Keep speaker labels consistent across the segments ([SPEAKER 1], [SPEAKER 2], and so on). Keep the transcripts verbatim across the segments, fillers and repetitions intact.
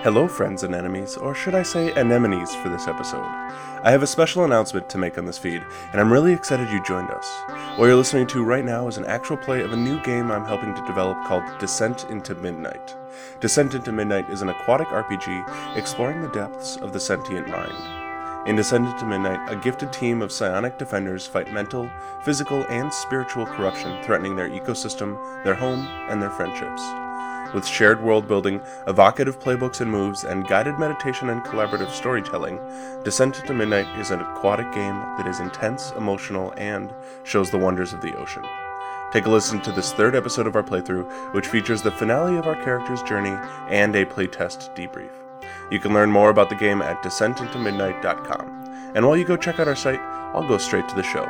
[SPEAKER 1] Hello, friends and enemies, or should I say anemones for this episode. I have a special announcement to make on this feed, and I'm really excited you joined us. What you're listening to right now is an actual play of a new game I'm helping to develop called Descent into Midnight. Descent into Midnight is an aquatic R P G exploring the depths of the sentient mind. In Descent into Midnight, a gifted team of psionic defenders fight mental, physical, and spiritual corruption threatening their ecosystem, their home, and their friendships. With shared world building, evocative playbooks and moves, and guided meditation and collaborative storytelling, Descent into Midnight is an aquatic game that is intense, emotional, and shows the wonders of the ocean. Take a listen to this third episode of our playthrough, which features the finale of our character's journey and a playtest debrief. You can learn more about the game at descent into midnight dot com. And while you go check out our site, I'll go straight to the show.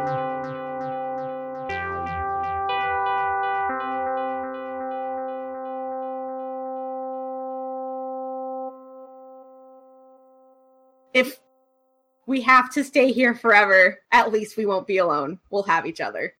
[SPEAKER 2] If we have to stay here forever, at least we won't be alone. We'll have each other.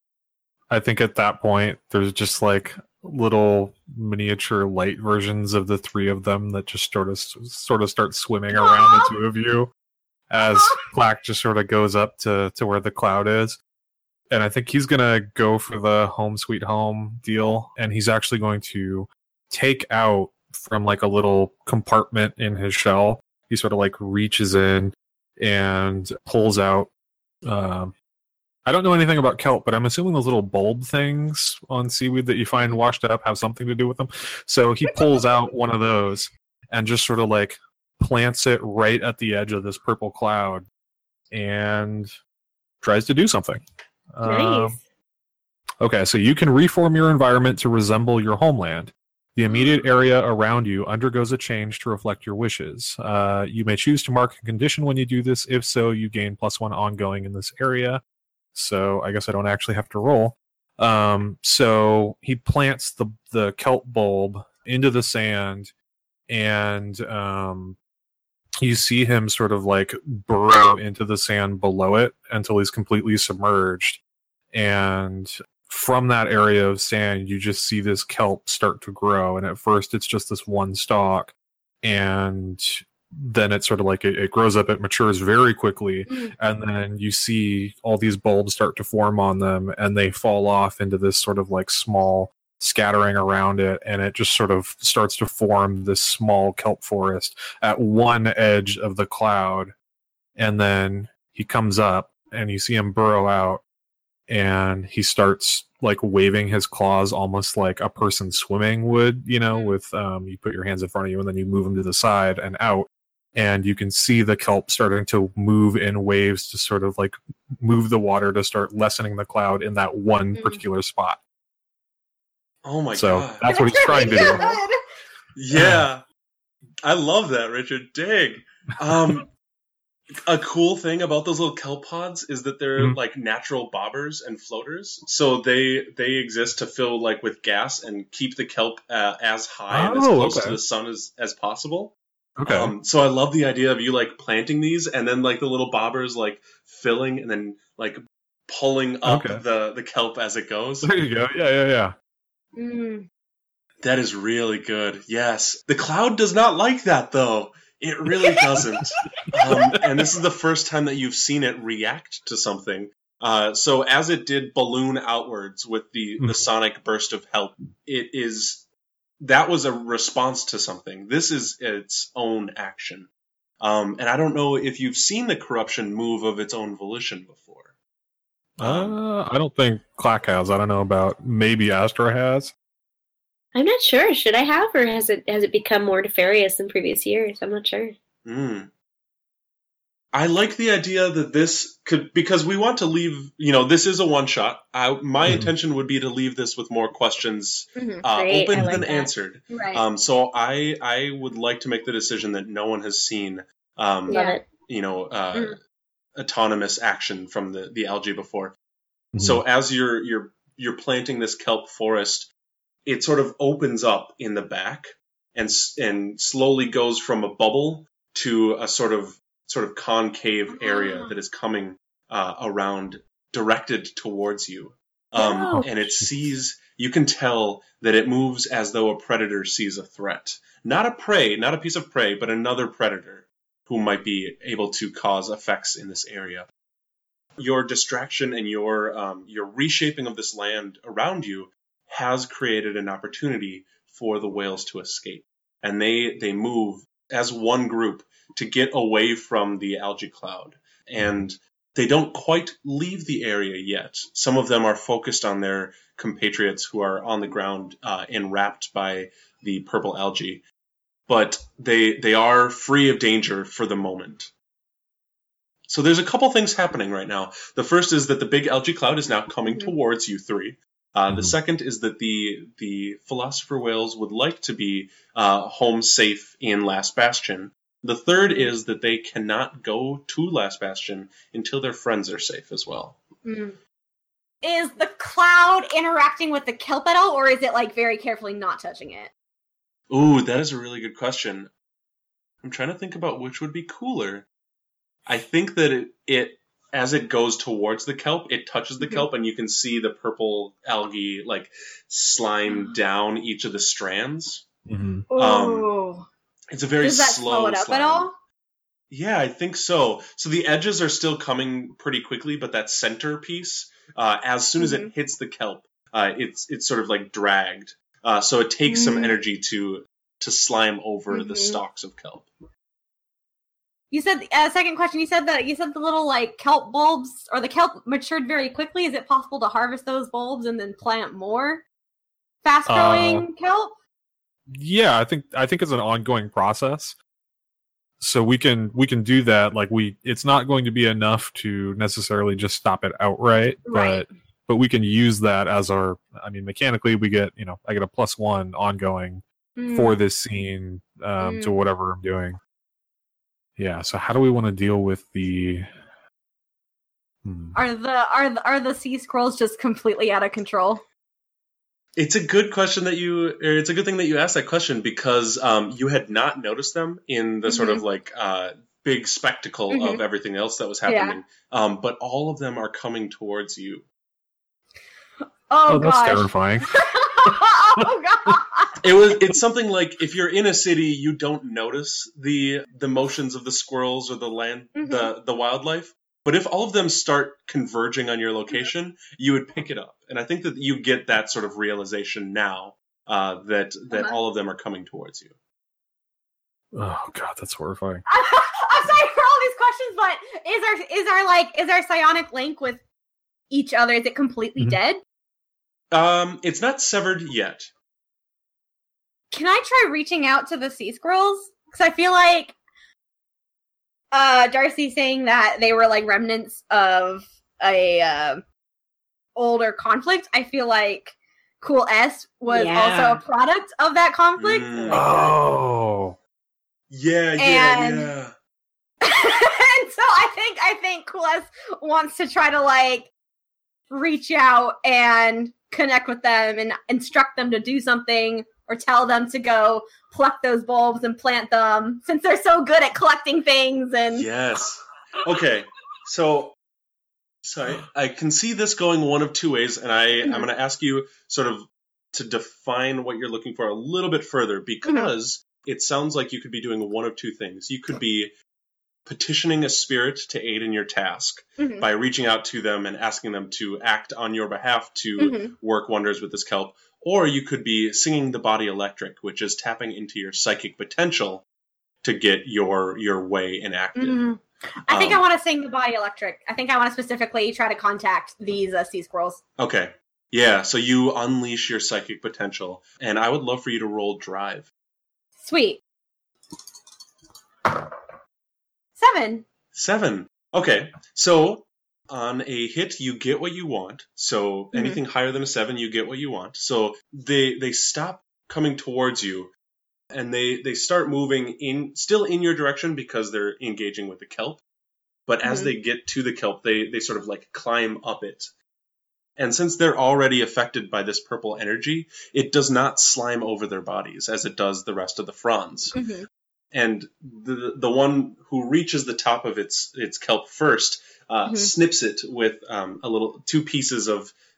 [SPEAKER 3] I think at that point, there's just like little miniature light versions of the three of them that just sort of sort of start swimming around Aww. the two of you as Clack just sort of goes up to, to where the cloud is. And I think he's going to go for the home sweet home deal. And he's actually going to take out from like a little compartment in his shell. He sort of like reaches in and pulls out. Um, I don't know anything about kelp, but I'm assuming those little bulb things on seaweed that you find washed up have something to do with them. So he pulls out one of those and just sort of like plants it right at the edge of this purple cloud and tries to do something.
[SPEAKER 2] Nice. Um,
[SPEAKER 3] okay, so you can reform your environment to resemble your homeland. The immediate area around you undergoes a change to reflect your wishes. Uh, you may choose to mark a condition when you do this. If so, you gain plus one ongoing in this area. So I guess I don't actually have to roll. Um, so he plants the, the kelp bulb into the sand, and um, you see him sort of like burrow into the sand below it until he's completely submerged. And from that area of sand, you just see this kelp start to grow. And at first, it's just this one stalk. And then it's sort of like it, it grows up, it matures very quickly. Mm. And then you see all these bulbs start to form on them. And they fall off into this sort of like small scattering around it. And it just sort of starts to form this small kelp forest at one edge of the cloud. And then he comes up and you see him burrow out. And he starts like waving his claws almost like a person swimming would, you know, with um, you put your hands in front of you and then you move them to the side and out. And you can see the kelp starting to move in waves to sort of like move the water to start lessening the cloud in that one particular spot.
[SPEAKER 4] Oh my
[SPEAKER 3] so
[SPEAKER 4] god.
[SPEAKER 3] So that's what he's trying to do.
[SPEAKER 4] Yeah. I love that, Richard. Dang. Um, A cool thing about those little kelp pods is that they're mm-hmm. like natural bobbers and floaters. So they they exist to fill like with gas and keep the kelp uh, as high and
[SPEAKER 3] oh,
[SPEAKER 4] as close
[SPEAKER 3] okay.
[SPEAKER 4] to the sun as, as possible.
[SPEAKER 3] Okay.
[SPEAKER 4] Um, so I love the idea of you like planting these and then like the little bobbers like filling and then like pulling up
[SPEAKER 3] okay.
[SPEAKER 4] the, the kelp as it goes.
[SPEAKER 3] There you go. Yeah, yeah, yeah.
[SPEAKER 2] Mm.
[SPEAKER 4] That is really good. Yes. The cloud does not like that though. It really doesn't. um, and this is the first time that you've seen it react to something. Uh, so as it did balloon outwards with the, the sonic burst of help, it is that was a response to something. This is its own action. Um, and I don't know if you've seen the corruption move of its own volition before.
[SPEAKER 3] Um, uh, I don't think Clack has. I don't know about maybe Astra has.
[SPEAKER 5] I'm not sure. Should I have, or has it has it become more nefarious than previous years? I'm not sure.
[SPEAKER 4] Mm. I like the idea that this could, because we want to leave, you know, this is a one-shot. I, my mm-hmm. intention would be to leave this with more questions mm-hmm. uh, open
[SPEAKER 5] like
[SPEAKER 4] than
[SPEAKER 5] that.
[SPEAKER 4] answered.
[SPEAKER 2] Right.
[SPEAKER 4] Um, so I I would like to make the decision that no one has seen, um,
[SPEAKER 5] yeah.
[SPEAKER 4] you know, uh, mm. autonomous action from the, the algae before. Mm-hmm. So as you're you're you're planting this kelp forest, it sort of opens up in the back and and slowly goes from a bubble to a sort of sort of concave area that is coming uh, around, directed towards you. Um,
[SPEAKER 3] Oh,
[SPEAKER 4] and it
[SPEAKER 3] jeez.
[SPEAKER 4] sees, you can tell that it moves as though a predator sees a threat. Not a prey, not a piece of prey, but another predator who might be able to cause effects in this area. Your distraction and your um, your reshaping of this land around you has created an opportunity for the whales to escape. And they, they move as one group to get away from the algae cloud. And they don't quite leave the area yet. Some of them are focused on their compatriots who are on the ground uh, enwrapped by the purple algae. But they they are free of danger for the moment. So there's a couple things happening right now. The first is that the big algae cloud is now coming
[SPEAKER 2] Mhm.
[SPEAKER 4] towards you three. Uh,
[SPEAKER 3] Mhm.
[SPEAKER 4] The second is that the the philosopher whales would like to be uh, home safe in Last Bastion. The third is that they cannot go to Last Bastion until their friends are safe as well.
[SPEAKER 2] Mm. Is the cloud interacting with the kelp at all, or is it like very carefully not touching it?
[SPEAKER 4] Ooh, that is a really good question. I'm trying to think about which would be cooler. I think that it, it as it goes towards the kelp, it touches the
[SPEAKER 2] Mhm.
[SPEAKER 4] kelp, and you can see the purple algae like slime down each of the strands.
[SPEAKER 3] Mhm.
[SPEAKER 4] Um,
[SPEAKER 2] Ooh.
[SPEAKER 4] It's a very
[SPEAKER 2] Does that
[SPEAKER 4] slow
[SPEAKER 2] slow it up
[SPEAKER 4] slime.
[SPEAKER 2] at all?
[SPEAKER 4] Yeah, I think so. So the edges are still coming pretty quickly, but that center piece, uh, as soon as
[SPEAKER 2] Mhm.
[SPEAKER 4] it hits the kelp, uh, it's it's sort of like dragged. Uh, so it takes some
[SPEAKER 2] Mm.
[SPEAKER 4] energy to to slime over the
[SPEAKER 2] Mhm.
[SPEAKER 4] stalks of kelp.
[SPEAKER 2] You said uh, second question. You said that you said the little like kelp bulbs or the kelp matured very quickly. Is it possible to harvest those bulbs and then plant more fast growing
[SPEAKER 3] Uh,
[SPEAKER 2] kelp?
[SPEAKER 3] Yeah, I think I think it's an ongoing process. So we can we can do that. Like we, it's not going to be enough to necessarily just stop it outright,
[SPEAKER 2] Right.
[SPEAKER 3] but but we can use that as our. I mean, mechanically, we get you know I get a plus one ongoing
[SPEAKER 2] Mm.
[SPEAKER 3] for this scene um, to
[SPEAKER 2] Mm.
[SPEAKER 3] whatever I'm doing. Yeah. So how do we want to deal with the? Hmm.
[SPEAKER 2] Are the are the, are the sea scrolls just completely out of control?
[SPEAKER 4] It's a good question that you, or it's a good thing that you asked that question because um, you had not noticed them in the sort
[SPEAKER 2] Mhm.
[SPEAKER 4] of like uh, big spectacle
[SPEAKER 2] Mhm.
[SPEAKER 4] of everything else that was
[SPEAKER 2] Yeah.
[SPEAKER 4] happening. Um, but all of them are coming towards you.
[SPEAKER 2] Oh,
[SPEAKER 3] Oh, that's
[SPEAKER 2] gosh.
[SPEAKER 3] terrifying.
[SPEAKER 2] Oh god.
[SPEAKER 4] It was. It's something like if you're in a city, you don't notice the the motions of the squirrels or the land,
[SPEAKER 2] Mhm.
[SPEAKER 4] the the wildlife. But if all of them start converging on your location, you would pick it up. And I think that you get that sort of realization now uh, that that
[SPEAKER 2] Uh-huh.
[SPEAKER 4] all of them are coming towards you.
[SPEAKER 3] Oh god, that's horrifying.
[SPEAKER 2] I'm sorry for all these questions, but is our is our like is our psionic link with each other? Is it completely
[SPEAKER 3] Mhm.
[SPEAKER 2] dead?
[SPEAKER 4] Um, it's not severed yet.
[SPEAKER 2] Can I try reaching out to the sea squirrels? Because I feel like uh Darcy saying that they were like remnants of a uh, older conflict. I feel like Cool S was
[SPEAKER 5] Yeah.
[SPEAKER 2] also a product of that conflict.
[SPEAKER 4] Mm.
[SPEAKER 3] Oh.
[SPEAKER 4] Yeah, yeah,
[SPEAKER 2] And-
[SPEAKER 4] yeah.
[SPEAKER 2] And so I think I think Cool S wants to try to like reach out and connect with them and instruct them to do something or tell them to go pluck those bulbs and plant them since they're so good at collecting things and
[SPEAKER 4] Yes. Okay. So, sorry, I can see this going one of two ways, and I I'm
[SPEAKER 2] Mhm.
[SPEAKER 4] going to ask you sort of to define what you're looking for a little bit further because it sounds like you could be doing one of two things. You could be petitioning a spirit to aid in your task
[SPEAKER 2] Mhm.
[SPEAKER 4] by reaching out to them and asking them to act on your behalf to
[SPEAKER 2] Mhm.
[SPEAKER 4] work wonders with this kelp. Or you could be singing the body electric, which is tapping into your psychic potential to get your your way enacted.
[SPEAKER 2] Mhm. I think
[SPEAKER 4] Um,
[SPEAKER 2] I want to sing the body electric. I think I want to specifically try to contact these uh, sea squirrels.
[SPEAKER 4] Okay. Yeah, so you unleash your psychic potential, and I would love for you to roll drive.
[SPEAKER 2] Sweet. Seven.
[SPEAKER 4] Seven. Okay, so on a hit, you get what you want. So
[SPEAKER 2] Mhm.
[SPEAKER 4] anything higher than a seven, you get what you want. So they they stop coming towards you, and they they start moving in still in your direction because they're engaging with the kelp. But as
[SPEAKER 2] Mhm.
[SPEAKER 4] they get to the kelp, they they sort of like climb up it. And since they're already affected by this purple energy, it does not slime over their bodies as it does the rest of the fronds.
[SPEAKER 2] Mm-hmm.
[SPEAKER 4] And the the one who reaches the top of its its kelp first uh,
[SPEAKER 2] Mhm.
[SPEAKER 4] snips it with um, a little two pieces of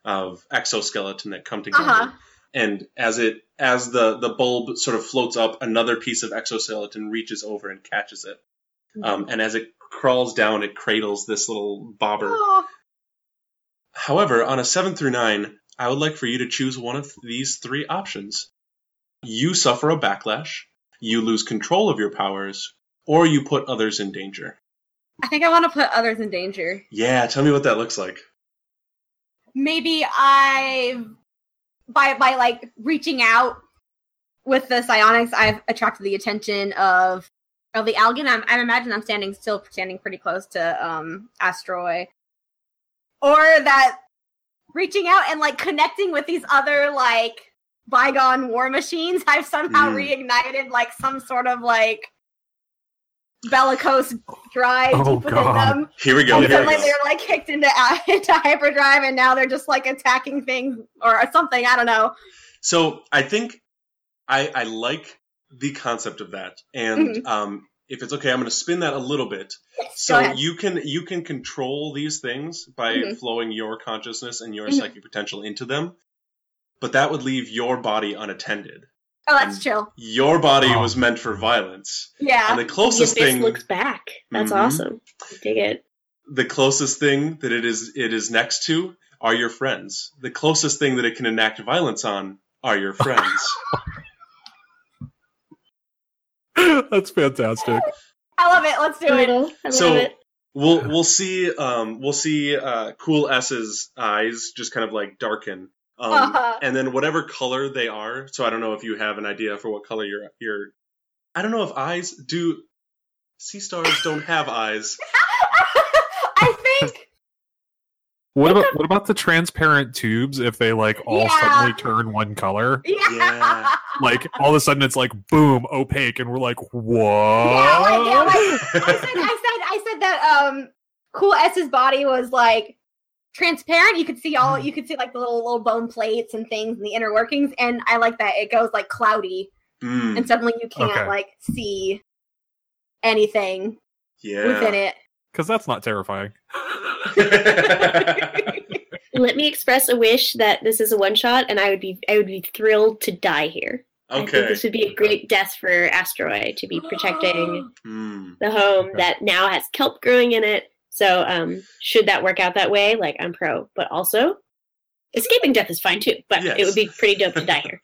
[SPEAKER 4] of exoskeleton that come together.
[SPEAKER 2] Uh-huh.
[SPEAKER 4] And as it as the, the bulb sort of floats up, another piece of exoskeleton reaches over and catches it. Um, and as it crawls down, it cradles this little bobber.
[SPEAKER 2] Oh.
[SPEAKER 4] However, on a seven through nine, I would like for you to choose one of these three options. You suffer a backlash, you lose control of your powers, or you put others in danger.
[SPEAKER 2] I think I want to put others in danger.
[SPEAKER 4] Yeah, tell me what that looks like.
[SPEAKER 2] Maybe I, by by like reaching out with the psionics, I've attracted the attention of of the Algan. I'm, I imagine I'm standing still, standing pretty close to um Asteroid, or that reaching out and like connecting with these other like bygone war machines. I've somehow
[SPEAKER 4] Mm.
[SPEAKER 2] reignited like some sort of like bellicose drive
[SPEAKER 3] Oh,
[SPEAKER 2] deep within
[SPEAKER 3] God.
[SPEAKER 2] them.
[SPEAKER 4] Here we go.
[SPEAKER 2] And
[SPEAKER 4] Here
[SPEAKER 2] then
[SPEAKER 4] we
[SPEAKER 2] like
[SPEAKER 4] go.
[SPEAKER 2] they're like kicked into, into hyperdrive, and now they're just like attacking things or something. I don't know.
[SPEAKER 4] So I think I, I like the concept of that, and
[SPEAKER 2] Mhm.
[SPEAKER 4] um, if it's okay, I'm going to spin that a little bit.
[SPEAKER 2] Yes,
[SPEAKER 4] So
[SPEAKER 2] go ahead.
[SPEAKER 4] you can you can control these things by
[SPEAKER 2] Mhm.
[SPEAKER 4] flowing your consciousness and your
[SPEAKER 2] Mhm.
[SPEAKER 4] psychic potential into them, but that would leave your body unattended.
[SPEAKER 2] Oh, that's
[SPEAKER 4] and-
[SPEAKER 2] chill.
[SPEAKER 4] Your body
[SPEAKER 3] Oh.
[SPEAKER 4] was meant for violence,
[SPEAKER 2] Yeah.
[SPEAKER 4] and the
[SPEAKER 5] The
[SPEAKER 4] closest
[SPEAKER 5] abyss
[SPEAKER 4] thing
[SPEAKER 5] looks back. That's
[SPEAKER 4] Mhm.
[SPEAKER 5] awesome. I dig it.
[SPEAKER 4] the closest thing that it is it is next to are your friends. The closest thing that it can enact violence on are your friends.
[SPEAKER 3] That's fantastic.
[SPEAKER 2] I love it. Let's do it.
[SPEAKER 5] Total. I
[SPEAKER 4] So-
[SPEAKER 5] love it.
[SPEAKER 4] We'll we'll see um we'll see uh Cool S's eyes just kind of like darken. Um
[SPEAKER 2] Uh-huh.
[SPEAKER 4] and then whatever color they are, so I don't know if you have an idea for what color your your I don't know if eyes do sea stars don't have eyes.
[SPEAKER 2] I think.
[SPEAKER 3] What about what about the transparent tubes if they like all
[SPEAKER 2] Yeah.
[SPEAKER 3] suddenly turn one color?
[SPEAKER 2] Yeah.
[SPEAKER 4] Yeah.
[SPEAKER 3] Like all of a sudden it's like boom, opaque, and we're like, what?
[SPEAKER 2] Yeah, like, yeah, like, I said, I said, I said that um, Cool S's body was like transparent. You could see all, you could see like the little little bone plates and things and the inner workings. And I like that it goes like cloudy,
[SPEAKER 4] Mm,
[SPEAKER 2] and suddenly you can't
[SPEAKER 3] Okay.
[SPEAKER 2] like see anything
[SPEAKER 4] yeah.
[SPEAKER 2] within it.
[SPEAKER 3] Because that's not terrifying.
[SPEAKER 5] Let me express a wish that this is a one shot, and I would be I would be thrilled to die here. I think
[SPEAKER 4] Okay.
[SPEAKER 5] this would be a great death for Asteroid to be protecting
[SPEAKER 4] Mm.
[SPEAKER 5] the home
[SPEAKER 3] Okay.
[SPEAKER 5] that now has kelp growing in it. So, um, should that work out that way, like I'm pro. But also, escaping death is fine too. But
[SPEAKER 4] Yes.
[SPEAKER 5] it would be pretty dope to die here.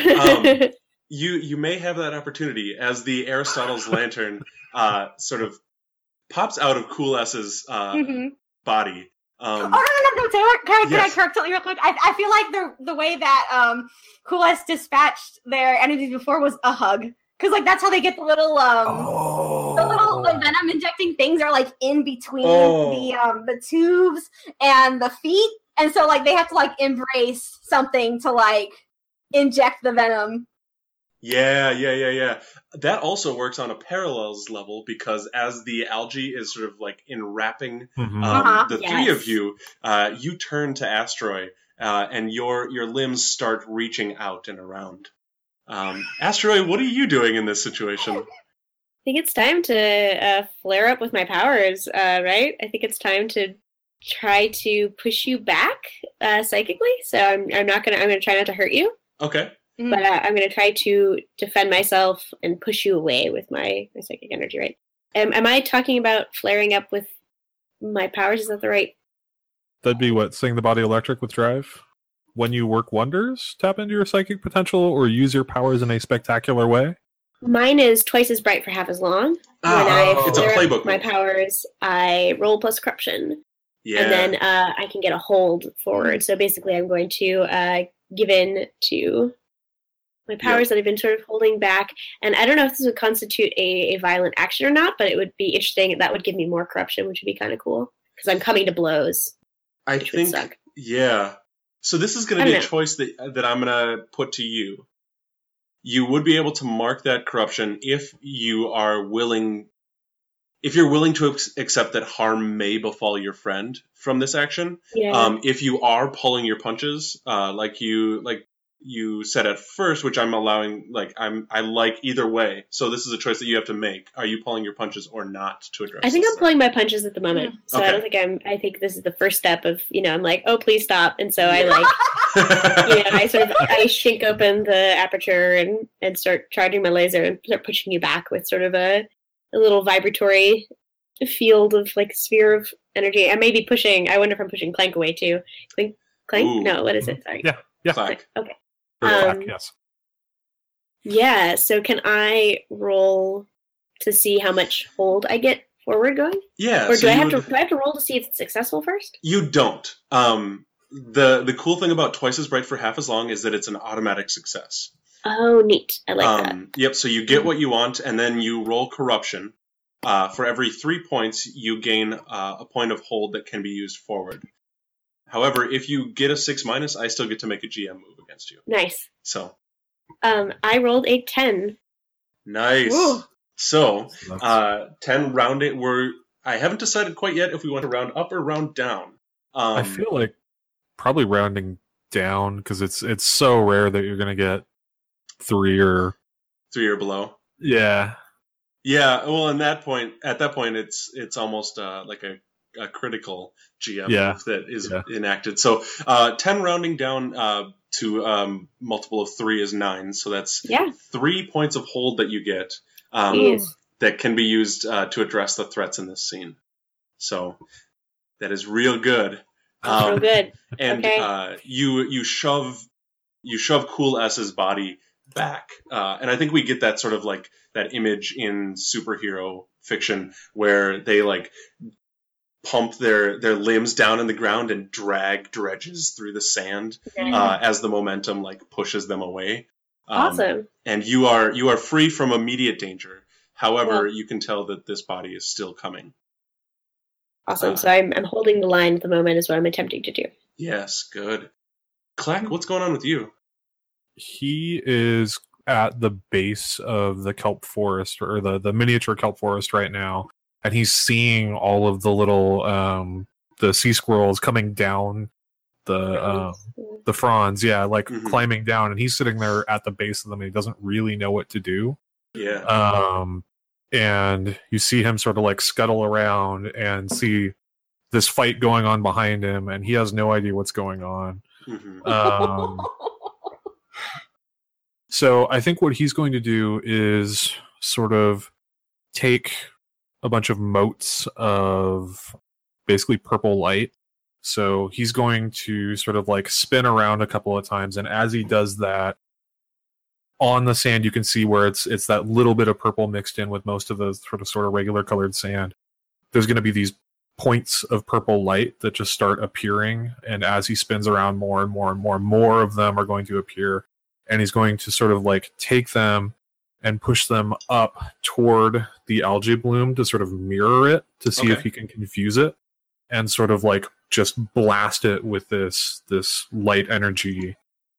[SPEAKER 4] Um, You you may have that opportunity as the Aristotle's lantern uh, sort of pops out of Cool S's uh,
[SPEAKER 2] Mhm.
[SPEAKER 4] body.
[SPEAKER 2] Oh
[SPEAKER 4] Um,
[SPEAKER 2] no no no no! Can I, can I, can I
[SPEAKER 4] Yes.
[SPEAKER 2] correct something real quick? I, I feel like the the way that um Cool S dispatched their energies before was a hug, because like that's how they get the little um
[SPEAKER 3] Oh.
[SPEAKER 2] the little like, venom injecting things are like in between
[SPEAKER 4] Oh.
[SPEAKER 2] the um the tubes and the feet, and so like they have to like embrace something to like inject the venom.
[SPEAKER 4] Yeah, yeah, yeah, yeah. That also works on a parallels level because as the algae is sort of like enwrapping
[SPEAKER 3] Mhm.
[SPEAKER 4] um,
[SPEAKER 2] Uh-huh.
[SPEAKER 4] the
[SPEAKER 5] Yes.
[SPEAKER 4] three of you, uh, you turn to Asteroid, uh, and your your limbs start reaching out and around. Um, Asteroid, what are you doing in this situation?
[SPEAKER 5] I think it's time to uh, flare up with my powers, uh, right? I think it's time to try to push you back uh, psychically. So I'm, I'm not gonna. I'm gonna try not to hurt you,
[SPEAKER 4] Okay.
[SPEAKER 5] but uh, I'm gonna try to defend myself and push you away with my, my psychic energy. Right? Am, am I talking about flaring up with my powers? Is that the right?
[SPEAKER 3] That'd be what? Sing the body electric with drive? When you work wonders, tap into your psychic potential or use your powers in a spectacular way?
[SPEAKER 5] Mine is twice as bright for half as long.
[SPEAKER 4] Ah,
[SPEAKER 5] when I
[SPEAKER 4] it's a
[SPEAKER 5] flare up
[SPEAKER 4] playbook
[SPEAKER 5] my
[SPEAKER 4] move.
[SPEAKER 5] powers, I roll plus corruption.
[SPEAKER 4] Yeah.
[SPEAKER 5] And then uh, I can get a hold forward. So basically, I'm going to uh, give in to my powers that I've been sort of holding back. And I don't know if this would constitute a, a violent action or not, but it would be interesting. That would give me more corruption, which would be kind of cool. Because I'm coming to blows,
[SPEAKER 4] I
[SPEAKER 5] which would
[SPEAKER 4] think,
[SPEAKER 5] suck.
[SPEAKER 4] yeah. So this is going
[SPEAKER 5] I
[SPEAKER 4] to be
[SPEAKER 5] don't
[SPEAKER 4] a
[SPEAKER 5] know.
[SPEAKER 4] choice that that I'm going to put to you. You would be able to mark that corruption if you are willing, if you're willing to ex- accept that harm may befall your friend from this action.
[SPEAKER 5] Yeah.
[SPEAKER 4] Um, if you are pulling your punches, uh, like you, like you said at first, which I'm allowing, like I'm I like either way. So this is a choice that you have to make. Are you pulling your punches or not to address?
[SPEAKER 5] I think
[SPEAKER 4] this
[SPEAKER 5] I'm
[SPEAKER 4] thing?
[SPEAKER 5] pulling my punches at the moment,
[SPEAKER 2] Mm.
[SPEAKER 5] so
[SPEAKER 4] Okay.
[SPEAKER 5] I don't think I'm. I think this is the first step of you know I'm like, oh please stop, and so I like you know I sort of I shink open the aperture and and start charging my laser and start pushing you back with sort of a a little vibratory field of like sphere of energy. I may be pushing. I wonder if I'm pushing Clank away too. Clank, Clank.
[SPEAKER 4] Ooh.
[SPEAKER 5] No, what is it? Sorry.
[SPEAKER 3] Yeah. Yeah.
[SPEAKER 4] Clack.
[SPEAKER 5] Okay.
[SPEAKER 3] Or
[SPEAKER 5] Um,
[SPEAKER 3] clack, yes.
[SPEAKER 5] Yeah. So can I roll to see how much hold I get forward going,
[SPEAKER 4] Yeah.
[SPEAKER 5] or
[SPEAKER 4] so
[SPEAKER 5] do I
[SPEAKER 4] you
[SPEAKER 5] have
[SPEAKER 4] would-
[SPEAKER 5] to do I have to roll to see if it's successful first?
[SPEAKER 4] You don't. Um, the the cool thing about Twice as Bright for Half as Long is that it's an automatic success.
[SPEAKER 5] Oh, neat. I like that.
[SPEAKER 4] Um, yep. So you get what you want, and then you roll corruption. Uh, for every three points, you gain uh, a point of hold that can be used forward. However, if you get a six minus, I still get to make a G M move against you.
[SPEAKER 5] Nice.
[SPEAKER 4] So
[SPEAKER 5] Um, I rolled a ten.
[SPEAKER 4] nice.
[SPEAKER 2] Ooh.
[SPEAKER 4] So
[SPEAKER 3] So that's-
[SPEAKER 4] uh, ten rounding. We're I haven't decided quite yet if we want to round up or round down. Um,
[SPEAKER 3] I feel like probably rounding down because it's it's so rare that you're gonna get three or
[SPEAKER 4] three or below.
[SPEAKER 3] yeah.
[SPEAKER 4] Yeah, well, in that point, at that point, it's it's almost uh, like a, a critical G M
[SPEAKER 3] Yeah.
[SPEAKER 4] move that is
[SPEAKER 3] Yeah.
[SPEAKER 4] enacted. So, uh, ten rounding down uh, to um, multiple of three is nine. So that's
[SPEAKER 5] Yeah.
[SPEAKER 4] three points of hold that you get um,
[SPEAKER 5] Jeez.
[SPEAKER 4] that can be used uh, to address the threats in this scene. So that is real good.
[SPEAKER 5] Real
[SPEAKER 4] Um,
[SPEAKER 5] good.
[SPEAKER 4] and
[SPEAKER 5] Okay.
[SPEAKER 4] uh, you you shove you shove Cool S's body back, uh, and I think we get that sort of like that image in superhero fiction where they like pump their their limbs down in the ground and drag dredges through the sand uh, as the momentum like pushes them away. Um,
[SPEAKER 5] Awesome.
[SPEAKER 4] And you are you are free from immediate danger. However, you can tell that this body is still coming.
[SPEAKER 5] Awesome.
[SPEAKER 4] uh,
[SPEAKER 5] So I'm I'm holding the line at the moment is what I'm attempting to do.
[SPEAKER 4] Yes, good. Clack, what's going on with you?
[SPEAKER 3] He is at the base of the kelp forest or the, the miniature kelp forest right now, and he's seeing all of the little um the sea squirrels coming down the um the fronds, yeah, like
[SPEAKER 4] Mhm.
[SPEAKER 3] climbing down, and he's sitting there at the base of them and he doesn't really know what to do.
[SPEAKER 4] Yeah.
[SPEAKER 3] Um and you see him sort of like scuttle around and see this fight going on behind him, and he has no idea what's going on.
[SPEAKER 4] Mhm.
[SPEAKER 3] Um So I think what he's going to do is sort of take a bunch of motes of basically purple light. So he's going to sort of like spin around a couple of times, and as he does that, on the sand you can see where it's it's that little bit of purple mixed in with most of the sort of sort of regular colored sand. There's going to be these points of purple light that just start appearing, and as he spins around more and more and more, more of them are going to appear. And he's going to sort of like take them and push them up toward the algae bloom to sort of mirror it to see if
[SPEAKER 4] Okay.
[SPEAKER 3] he can confuse it and sort of like just blast it with this this light energy.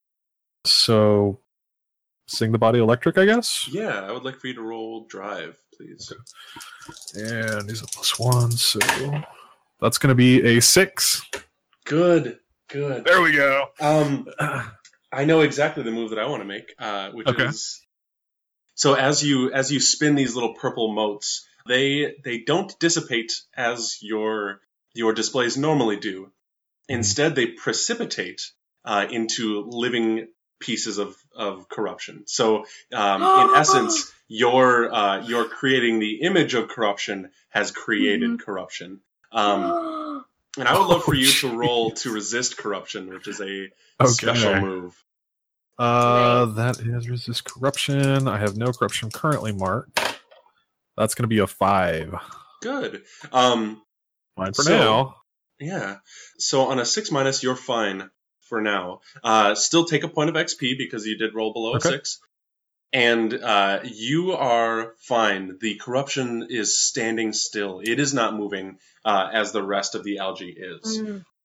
[SPEAKER 3] So sing the body electric, I guess.
[SPEAKER 4] Yeah, I would like for you to roll drive, please.
[SPEAKER 3] And he's a plus one, so that's gonna be a six.
[SPEAKER 4] Good, good.
[SPEAKER 3] There we go.
[SPEAKER 4] Um, I know exactly the move that I want to make, uh, which
[SPEAKER 3] Okay.
[SPEAKER 4] is so as you as you spin these little purple motes, they they don't dissipate as your your displays normally do. Instead, they precipitate uh, into living pieces of, of corruption. So, um, in essence, your uh, your creating the image of corruption has created corruption. Um, and I would love for
[SPEAKER 3] Oh,
[SPEAKER 4] you to roll
[SPEAKER 3] jeez.
[SPEAKER 4] to resist corruption, which is a
[SPEAKER 3] Okay.
[SPEAKER 4] special move.
[SPEAKER 3] Uh, that is resist corruption. I have no corruption currently marked. That's going to be a five.
[SPEAKER 4] Good. Um,
[SPEAKER 3] Fine for
[SPEAKER 4] So-
[SPEAKER 3] now.
[SPEAKER 4] yeah. So on a six minus, you're fine for now. Uh, still take a point of X P because you did roll below
[SPEAKER 3] Okay.
[SPEAKER 4] a six. And uh, you are fine. The corruption is standing still. It is not moving uh, as the rest of the algae is.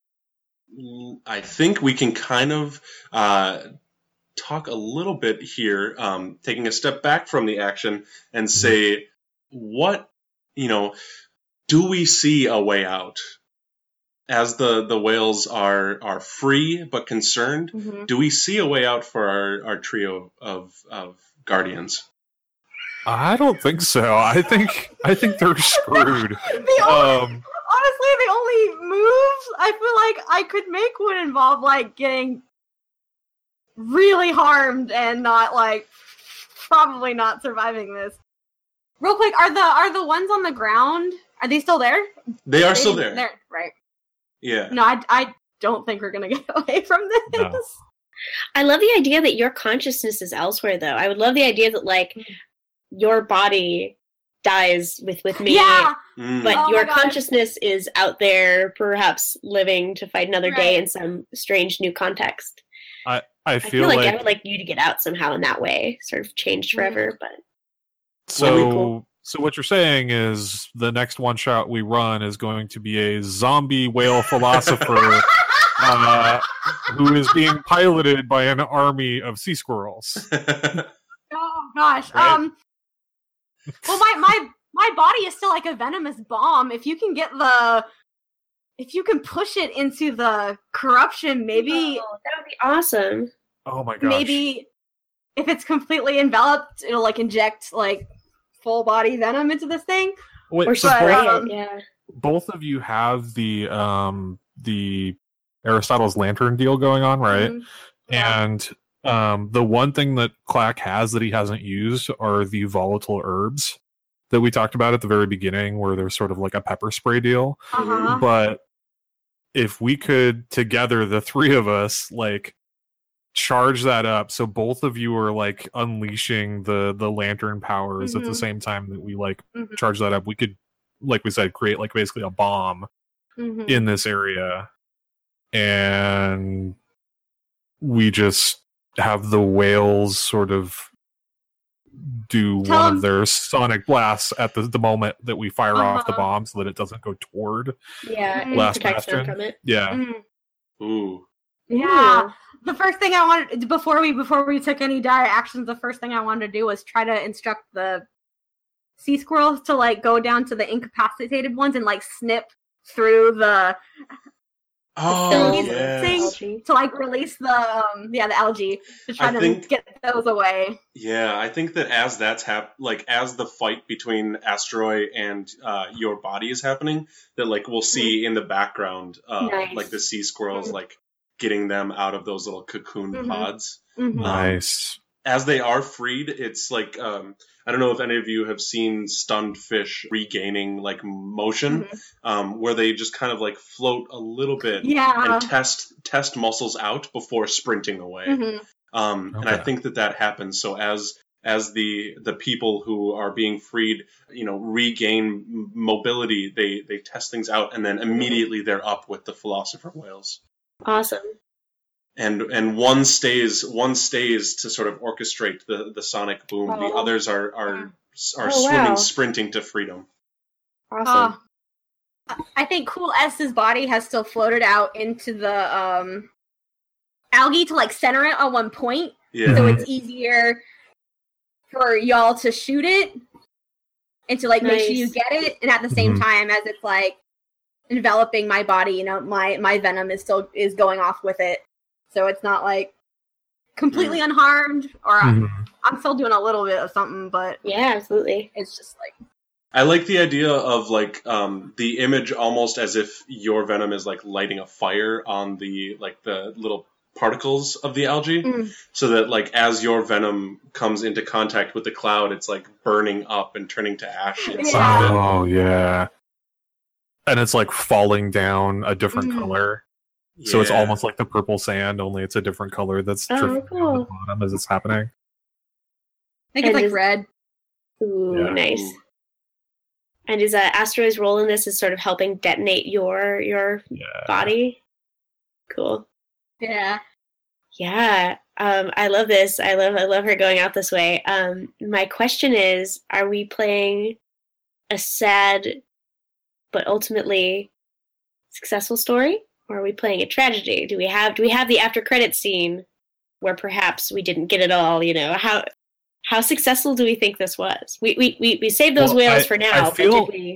[SPEAKER 2] Mm.
[SPEAKER 4] I think we can kind of uh, talk a little bit here, um, taking a step back from the action and say, what, you know, do we see a way out? as the, the whales are are free but concerned,
[SPEAKER 2] Mhm.
[SPEAKER 4] do we see a way out for our, our trio of, of guardians?
[SPEAKER 3] I don't think so. I think I think they're screwed.
[SPEAKER 2] The only,
[SPEAKER 3] Um,
[SPEAKER 2] honestly, the only moves I feel like I could make would involve like getting really harmed and not like probably not surviving this. Real quick, are the are the ones on the ground? Are they still there?
[SPEAKER 4] They are
[SPEAKER 2] They-
[SPEAKER 4] still there.
[SPEAKER 2] They're, right.
[SPEAKER 4] Yeah.
[SPEAKER 2] No, I, I don't think we're gonna get away from this.
[SPEAKER 3] No.
[SPEAKER 5] I love the idea that your consciousness is elsewhere, though. I would love the idea that, like, your body dies with, with me,
[SPEAKER 2] Yeah.
[SPEAKER 4] Mm.
[SPEAKER 5] but
[SPEAKER 2] Oh
[SPEAKER 5] your
[SPEAKER 2] my God.
[SPEAKER 5] consciousness is out there, perhaps living to fight another day
[SPEAKER 2] Right.
[SPEAKER 5] in some strange new context.
[SPEAKER 3] I
[SPEAKER 5] I
[SPEAKER 3] feel,
[SPEAKER 5] feel like,
[SPEAKER 3] like,
[SPEAKER 5] I would like you to get out somehow in that way, sort of changed forever. But
[SPEAKER 3] so.
[SPEAKER 5] Really cool.
[SPEAKER 3] So what you're saying is the next one shot we run is going to be a zombie whale philosopher uh, who is being piloted by an army of sea squirrels.
[SPEAKER 2] Oh gosh.
[SPEAKER 3] Right.
[SPEAKER 2] Um. Well, my my my body is still like a venomous bomb. If you can get the, if you can push it into the corruption, maybe
[SPEAKER 5] Oh, that would be awesome.
[SPEAKER 3] Oh my gosh!
[SPEAKER 2] maybe if it's completely enveloped, it'll like inject like full body venom into this thing.
[SPEAKER 3] Wait,
[SPEAKER 5] Or
[SPEAKER 3] so
[SPEAKER 2] spray
[SPEAKER 5] spray
[SPEAKER 3] both,
[SPEAKER 2] it.
[SPEAKER 5] it,
[SPEAKER 2] um,
[SPEAKER 5] yeah.
[SPEAKER 3] both of you have the um the Aristotle's lantern deal going on, right?
[SPEAKER 2] Mhm. Yeah.
[SPEAKER 3] And um, the one thing that Clack has that he hasn't used are the volatile herbs that we talked about at the very beginning, where there's sort of like a pepper spray deal.
[SPEAKER 2] Uh-huh.
[SPEAKER 3] But if we could together, the three of us, like charge that up, so both of you are like unleashing the the lantern powers at the
[SPEAKER 2] Mhm.
[SPEAKER 3] same time that we like
[SPEAKER 2] Mhm.
[SPEAKER 3] charge that up, we could, like we said, create like basically a bomb
[SPEAKER 2] Mhm.
[SPEAKER 3] in this area, and we just have the whales sort of do
[SPEAKER 2] Tell
[SPEAKER 3] one
[SPEAKER 2] 'em-
[SPEAKER 3] of their sonic blasts at the, the moment that we fire off the
[SPEAKER 2] Uh-huh.
[SPEAKER 3] bomb so that it doesn't go toward.
[SPEAKER 5] Yeah,
[SPEAKER 2] Mhm.
[SPEAKER 5] it
[SPEAKER 3] Last
[SPEAKER 5] protects them
[SPEAKER 3] Bastion.
[SPEAKER 5] from it.
[SPEAKER 3] Yeah.
[SPEAKER 2] Mhm.
[SPEAKER 4] Ooh.
[SPEAKER 2] Yeah. The first thing I wanted before we before we took any dire actions, the first thing I wanted to do was try to instruct the sea squirrels to like go down to the incapacitated ones and like snip through the
[SPEAKER 4] Oh,
[SPEAKER 2] Facilities
[SPEAKER 4] yes.
[SPEAKER 5] Algae.
[SPEAKER 2] to like release the um yeah the algae to try
[SPEAKER 4] I
[SPEAKER 2] to
[SPEAKER 4] think-
[SPEAKER 2] get those away.
[SPEAKER 4] Yeah, I think that as that's hap- like as the fight between Asteroid and uh, your body is happening, that like we'll see in the background, uh,
[SPEAKER 5] Nice.
[SPEAKER 4] like the sea squirrels like getting them out of those little cocoon
[SPEAKER 2] Mhm.
[SPEAKER 4] pods.
[SPEAKER 2] Mhm.
[SPEAKER 3] Nice.
[SPEAKER 4] As they are freed, it's like um, I don't know if any of you have seen stunned fish regaining like motion,
[SPEAKER 2] Mhm.
[SPEAKER 4] um, where they just kind of like float a little bit
[SPEAKER 2] Yeah.
[SPEAKER 4] and test test muscles out before sprinting away.
[SPEAKER 2] Mhm.
[SPEAKER 4] Um, And I
[SPEAKER 3] Okay.
[SPEAKER 4] think that that happens. So as as the the people who are being freed, you know, regain m- mobility, they they test things out, and then immediately they're up with the philosopher whales.
[SPEAKER 5] Awesome.
[SPEAKER 4] And and one stays one stays to sort of orchestrate the, the sonic boom. The
[SPEAKER 5] Oh.
[SPEAKER 4] others are are are
[SPEAKER 5] Oh,
[SPEAKER 4] swimming,
[SPEAKER 5] wow.
[SPEAKER 4] sprinting to freedom.
[SPEAKER 5] Awesome.
[SPEAKER 2] Uh, I think Cool S's body has still floated out into the um algae to like center it on one point,
[SPEAKER 4] Yeah.
[SPEAKER 2] so it's easier for y'all to shoot it and to like make sure you
[SPEAKER 5] Nice.
[SPEAKER 2] get it, and at the same
[SPEAKER 3] Mhm.
[SPEAKER 2] time as it's like enveloping my body, you know, my my venom is still is going off with it, so it's not like completely unharmed, or
[SPEAKER 3] Mhm.
[SPEAKER 2] I'm still doing a little bit of something, but
[SPEAKER 5] Yeah, absolutely.
[SPEAKER 2] it's just like
[SPEAKER 4] I like the idea of like um, the image almost as if your venom is like lighting a fire on the like the little particles of the algae,
[SPEAKER 2] Mm.
[SPEAKER 4] so that like as your venom comes into contact with the cloud, it's like burning up and turning to ash inside of it.
[SPEAKER 3] Oh yeah. And it's like falling down a different
[SPEAKER 2] Mhm.
[SPEAKER 3] color. So it's
[SPEAKER 4] Yeah.
[SPEAKER 3] almost like the purple sand, only it's a different color that's
[SPEAKER 5] Oh,
[SPEAKER 3] drifting down the
[SPEAKER 5] cool.
[SPEAKER 3] bottom as it's happening.
[SPEAKER 2] I think
[SPEAKER 5] And
[SPEAKER 2] it's like
[SPEAKER 5] is-
[SPEAKER 2] red.
[SPEAKER 5] Ooh,
[SPEAKER 3] Yeah.
[SPEAKER 5] nice.
[SPEAKER 4] Ooh.
[SPEAKER 5] And is uh, Asteroid's role in this is sort of helping detonate your your
[SPEAKER 3] Yeah.
[SPEAKER 5] body? Cool.
[SPEAKER 2] Yeah.
[SPEAKER 5] Yeah. Um, I love this. I love I love her going out this way. Um, my question is, are we playing a sad but ultimately successful story? Or are we playing a tragedy? Do we have do we have the after credit scene where perhaps we didn't get it all, you know? How how successful do we think this was? We we we, we saved those
[SPEAKER 3] Well,
[SPEAKER 5] whales
[SPEAKER 3] I-
[SPEAKER 5] for
[SPEAKER 3] I
[SPEAKER 5] now,
[SPEAKER 3] feel-
[SPEAKER 5] but did we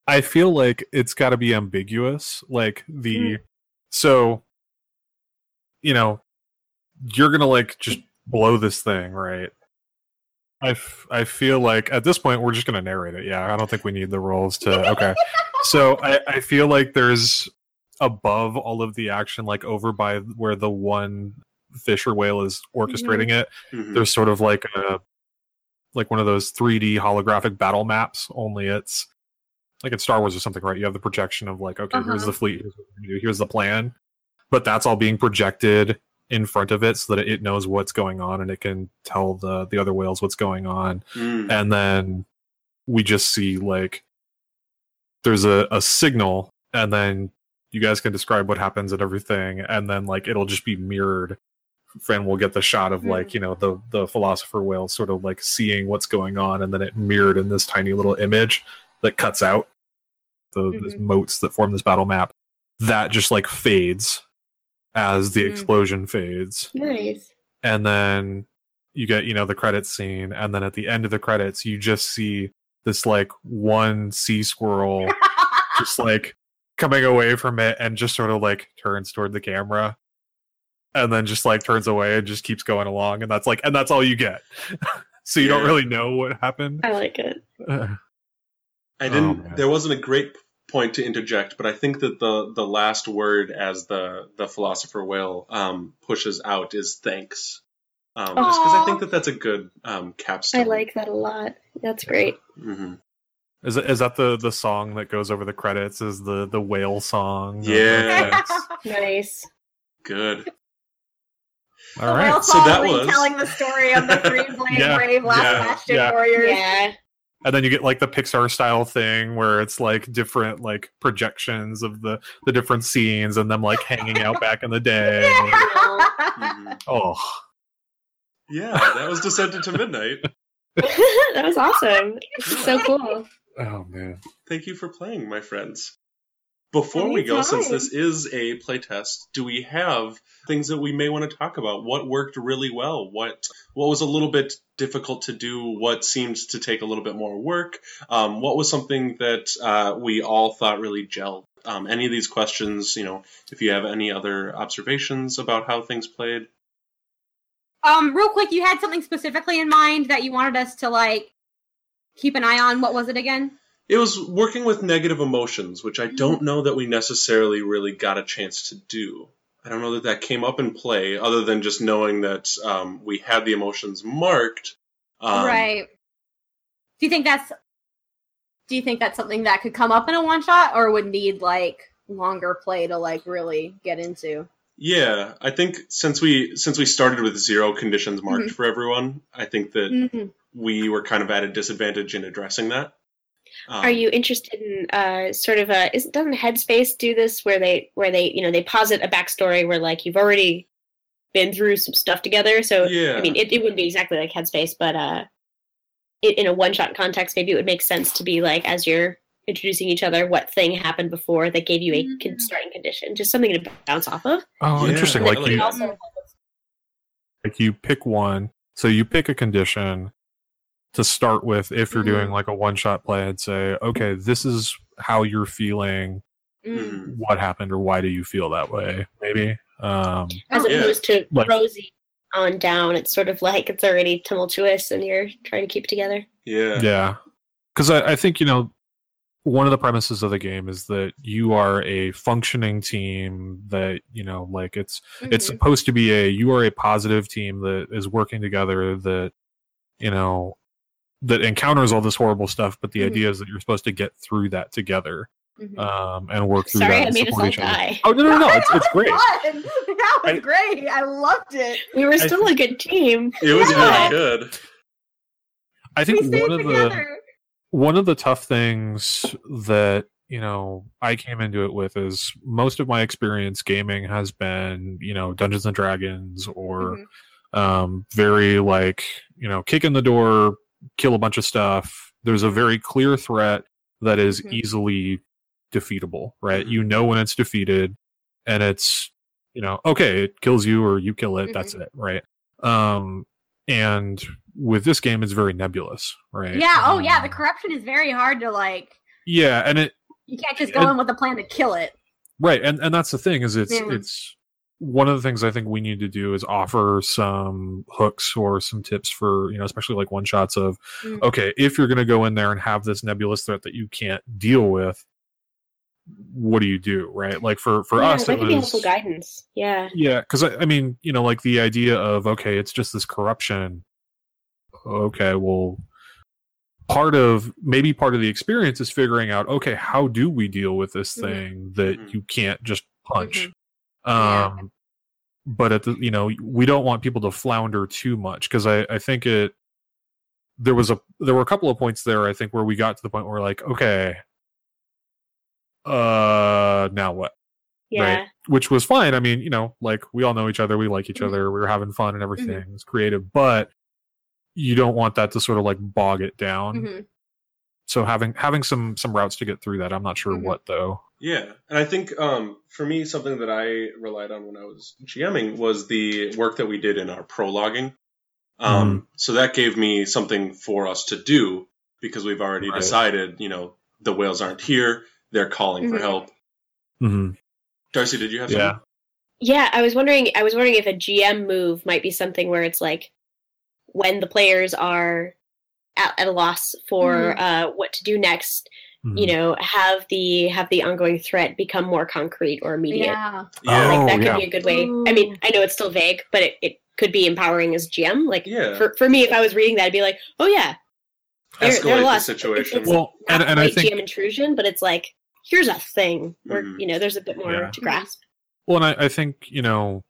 [SPEAKER 3] I feel like it's got to be ambiguous. Like the
[SPEAKER 5] Mm.
[SPEAKER 3] so, you know, you're gonna like just blow this thing, right? I, f- I feel like at this point we're just gonna narrate it. Yeah, I don't think we need the roles to. Okay, so I I feel like there's above all of the action, like over by where the one fish or whale is orchestrating it.
[SPEAKER 4] Mhm.
[SPEAKER 3] There's sort of like a like one of those three D holographic battle maps. Only it's like in Star Wars or something, right? You have the projection of like, okay, here's
[SPEAKER 2] Uh-huh.
[SPEAKER 3] the fleet, here's what we're gonna do, here's the plan, but that's all being projected in front of it so that it knows what's going on and it can tell the the other whales what's going on.
[SPEAKER 4] Mm.
[SPEAKER 3] And then we just see like there's a, a signal, and then you guys can describe what happens and everything, and then like it'll just be mirrored. And we'll get the shot of like, you know, the the philosopher whale sort of like seeing what's going on, and then it mirrored in this tiny little image that cuts out the these
[SPEAKER 2] Mhm.
[SPEAKER 3] moats that form this battle map. That just like fades as the
[SPEAKER 2] Mm.
[SPEAKER 3] explosion fades.
[SPEAKER 5] Nice.
[SPEAKER 3] And then you get, you know, the credits scene, and then at the end of the credits you just see this like one sea squirrel just like coming away from it and just sort of like turns toward the camera and then just like turns away and just keeps going along, and that's like and that's all you get. So you don't
[SPEAKER 4] Yeah.
[SPEAKER 3] really know what happened.
[SPEAKER 5] I like it.
[SPEAKER 3] Uh,
[SPEAKER 4] I
[SPEAKER 3] Oh,
[SPEAKER 4] didn't.
[SPEAKER 3] man.
[SPEAKER 4] there wasn't a great point to interject, but I think that the the last word as the the philosopher whale um, pushes out is thanks. Um, just because I
[SPEAKER 2] Aw.
[SPEAKER 4] think that that's a good um, capstone.
[SPEAKER 5] I like that a lot. That's great.
[SPEAKER 4] hmm
[SPEAKER 3] is it, is that the the song that goes over the credits? Is the the whale song? of the
[SPEAKER 4] Yeah.
[SPEAKER 3] thanks?
[SPEAKER 5] Nice.
[SPEAKER 4] Good.
[SPEAKER 3] All
[SPEAKER 2] The
[SPEAKER 3] right.
[SPEAKER 2] whale
[SPEAKER 4] So
[SPEAKER 2] song
[SPEAKER 4] that was-
[SPEAKER 2] retelling the story of the three Blade
[SPEAKER 3] Yeah,
[SPEAKER 2] Brave Last
[SPEAKER 3] yeah,
[SPEAKER 2] Bastion
[SPEAKER 3] yeah.
[SPEAKER 2] Warriors.
[SPEAKER 5] Yeah.
[SPEAKER 3] And then you get like the Pixar style thing where it's like different like projections of the the different scenes and them like hanging out back in the day.
[SPEAKER 4] Mhm.
[SPEAKER 3] Oh,
[SPEAKER 4] Yeah, that was Descent into Midnight.
[SPEAKER 5] That was awesome. So cool.
[SPEAKER 3] oh man.
[SPEAKER 4] Thank you for playing, my friends. Before we go,
[SPEAKER 2] Anytime.
[SPEAKER 4] since this is a playtest, do we have things that we may want to talk about? What worked really well? What what was a little bit difficult to do? What seemed to take a little bit more work? Um, what was something that uh, we all thought really gelled? Um, any of these questions, you know, if you have any other observations about how things played.
[SPEAKER 2] Um, real quick, you had something specifically in mind that you wanted us to like keep an eye on. What was it again?
[SPEAKER 4] It was working with negative emotions, which I don't know that we necessarily really got a chance to do. I don't know that that came up in play, other than just knowing that um, we had the emotions marked. Um,
[SPEAKER 2] Right. Do you think that's do you think that's something that could come up in a one shot or would need like longer play to like really get into?
[SPEAKER 4] Yeah, I think since we since we started with zero conditions marked
[SPEAKER 2] Mhm.
[SPEAKER 4] for everyone, I think that
[SPEAKER 2] Mm-hmm.
[SPEAKER 4] we were kind of at a disadvantage in addressing that. Um,
[SPEAKER 5] Are you interested in uh, sort of a? Is, doesn't Headspace do this where they where they you know they posit a backstory where like you've already been through some stuff together? So
[SPEAKER 4] Yeah.
[SPEAKER 5] I mean, it, it wouldn't be exactly like Headspace, but uh, it, in a one shot context, maybe it would make sense to be like as you're introducing each other, what thing happened before that gave you a
[SPEAKER 2] Mhm.
[SPEAKER 5] con- starting condition, just something to bounce off of.
[SPEAKER 3] Oh,
[SPEAKER 4] Yeah,
[SPEAKER 3] interesting.
[SPEAKER 4] I
[SPEAKER 3] Like
[SPEAKER 4] like
[SPEAKER 3] you
[SPEAKER 4] that.
[SPEAKER 5] Also,
[SPEAKER 3] like you pick one. So you pick a condition to start with if you're doing like a one shot play and say, okay, this is how you're feeling.
[SPEAKER 2] Mm.
[SPEAKER 4] mhm.
[SPEAKER 3] What happened or why do you feel that way? Maybe. Um,
[SPEAKER 5] as
[SPEAKER 2] Oh,
[SPEAKER 4] yeah.
[SPEAKER 5] opposed to
[SPEAKER 3] Like-
[SPEAKER 5] rosy on down, it's sort of like it's already tumultuous and you're trying to keep it together.
[SPEAKER 4] Yeah.
[SPEAKER 3] yeah. Because I, I think, you know, one of the premises of the game is that you are a functioning team that, you know, like it's it's
[SPEAKER 2] Mhm.
[SPEAKER 3] supposed to be a you are a positive team that is working together, that, you know, that encounters all this horrible stuff, but the
[SPEAKER 2] Mhm.
[SPEAKER 3] idea is that you're supposed to get through that together
[SPEAKER 2] Mhm.
[SPEAKER 3] um, and work through
[SPEAKER 5] Sorry,
[SPEAKER 3] that
[SPEAKER 5] I
[SPEAKER 3] and
[SPEAKER 5] made us
[SPEAKER 3] support
[SPEAKER 5] all
[SPEAKER 3] each other.
[SPEAKER 5] die.
[SPEAKER 3] Oh no, no, no! It's it's great.
[SPEAKER 2] Fun. That was
[SPEAKER 3] I-
[SPEAKER 2] great. I loved it.
[SPEAKER 5] We were
[SPEAKER 3] I
[SPEAKER 5] still a good team.
[SPEAKER 4] It was
[SPEAKER 2] Yeah.
[SPEAKER 4] really good.
[SPEAKER 3] I
[SPEAKER 2] We
[SPEAKER 3] think
[SPEAKER 2] stayed
[SPEAKER 3] one of the
[SPEAKER 2] together.
[SPEAKER 3] one of the tough things that you know I came into it with is most of my experience gaming has been you know Dungeons and Dragons or
[SPEAKER 2] Mhm.
[SPEAKER 3] um, very like you know kick in the door, kill a bunch of stuff. There's a very clear threat that is
[SPEAKER 2] Mhm.
[SPEAKER 3] easily defeatable, right?
[SPEAKER 4] Mhm.
[SPEAKER 3] You know when it's defeated, and it's you know okay, it kills you or you kill it. That's it, right? Um, and with this game, it's very nebulous, right?
[SPEAKER 2] Yeah. Oh, yeah.
[SPEAKER 3] Um,
[SPEAKER 2] The corruption is very hard to like
[SPEAKER 3] Yeah, and it
[SPEAKER 2] You can't just go
[SPEAKER 3] and,
[SPEAKER 2] in with a plan to kill it.
[SPEAKER 3] Right, and and that's the thing is it's
[SPEAKER 2] Yeah.
[SPEAKER 3] it's one of the things I think we need to do is offer some hooks or some tips for, you know, especially like one shots of,
[SPEAKER 2] Mm.
[SPEAKER 3] okay, if you're going to go in there and have this nebulous threat that you can't deal with, what do you do, right? Like for for
[SPEAKER 5] yeah,
[SPEAKER 3] us,
[SPEAKER 5] that
[SPEAKER 3] it
[SPEAKER 5] could be
[SPEAKER 3] was
[SPEAKER 5] helpful guidance. Yeah.
[SPEAKER 3] yeah, because I, I mean, you know, like the idea of okay, it's just this corruption. Okay, well, part of maybe part of the experience is figuring out okay, how do we deal with this
[SPEAKER 2] Mhm.
[SPEAKER 3] thing that
[SPEAKER 4] Mhm.
[SPEAKER 3] you can't just punch?
[SPEAKER 2] Mhm.
[SPEAKER 3] Um,
[SPEAKER 2] Yeah.
[SPEAKER 3] but at the you know we don't want people to flounder too much because I I think it there was a there were a couple of points there I think where we got to the point where we're like okay, uh, now what?
[SPEAKER 5] Yeah.
[SPEAKER 3] Right. Which was fine. I mean, you know, like we all know each other, we like each
[SPEAKER 2] Mhm.
[SPEAKER 3] other, we were having fun and everything. It's creative, but you don't want that to sort of like bog it down.
[SPEAKER 2] Mhm.
[SPEAKER 3] So having having some some routes to get through that, I'm not sure
[SPEAKER 2] Mhm.
[SPEAKER 3] what though.
[SPEAKER 4] Yeah, and I think um, for me, something that I relied on when I was GMing was the work that we did in our prologuing. Um, So that gave me something for us to do because we've already
[SPEAKER 3] Right.
[SPEAKER 4] decided, you know, the whales aren't here; they're calling for
[SPEAKER 2] Mhm.
[SPEAKER 4] help.
[SPEAKER 3] Mm-hmm.
[SPEAKER 4] Darcy, did you have
[SPEAKER 3] Yeah.
[SPEAKER 4] something?
[SPEAKER 5] Yeah, I was wondering. I was wondering if a G M move might be something where it's like when the players are at, at a loss for
[SPEAKER 2] Mhm.
[SPEAKER 5] uh, what to do next.
[SPEAKER 3] Mm-hmm.
[SPEAKER 5] You know, have the have the ongoing threat become more concrete or immediate.
[SPEAKER 2] Yeah.
[SPEAKER 4] Yeah,
[SPEAKER 3] Oh,
[SPEAKER 5] Like that could
[SPEAKER 3] yeah.
[SPEAKER 5] be a good way. I mean,
[SPEAKER 2] Ooh.
[SPEAKER 5] I know it's still vague, but it, it could be empowering as G M. Like
[SPEAKER 4] Yeah.
[SPEAKER 5] for for me, if I was reading that, I'd be like, oh yeah, they're,
[SPEAKER 4] escalate
[SPEAKER 5] they're
[SPEAKER 4] the
[SPEAKER 5] lost.
[SPEAKER 4] situation.
[SPEAKER 5] It's, it's
[SPEAKER 3] Well,
[SPEAKER 5] not
[SPEAKER 3] and, and I
[SPEAKER 5] quite
[SPEAKER 3] think
[SPEAKER 5] G M intrusion, but it's like here's a thing where
[SPEAKER 4] Mhm.
[SPEAKER 5] you know there's a bit more
[SPEAKER 3] Yeah.
[SPEAKER 5] to grasp.
[SPEAKER 3] well, and I, I think you know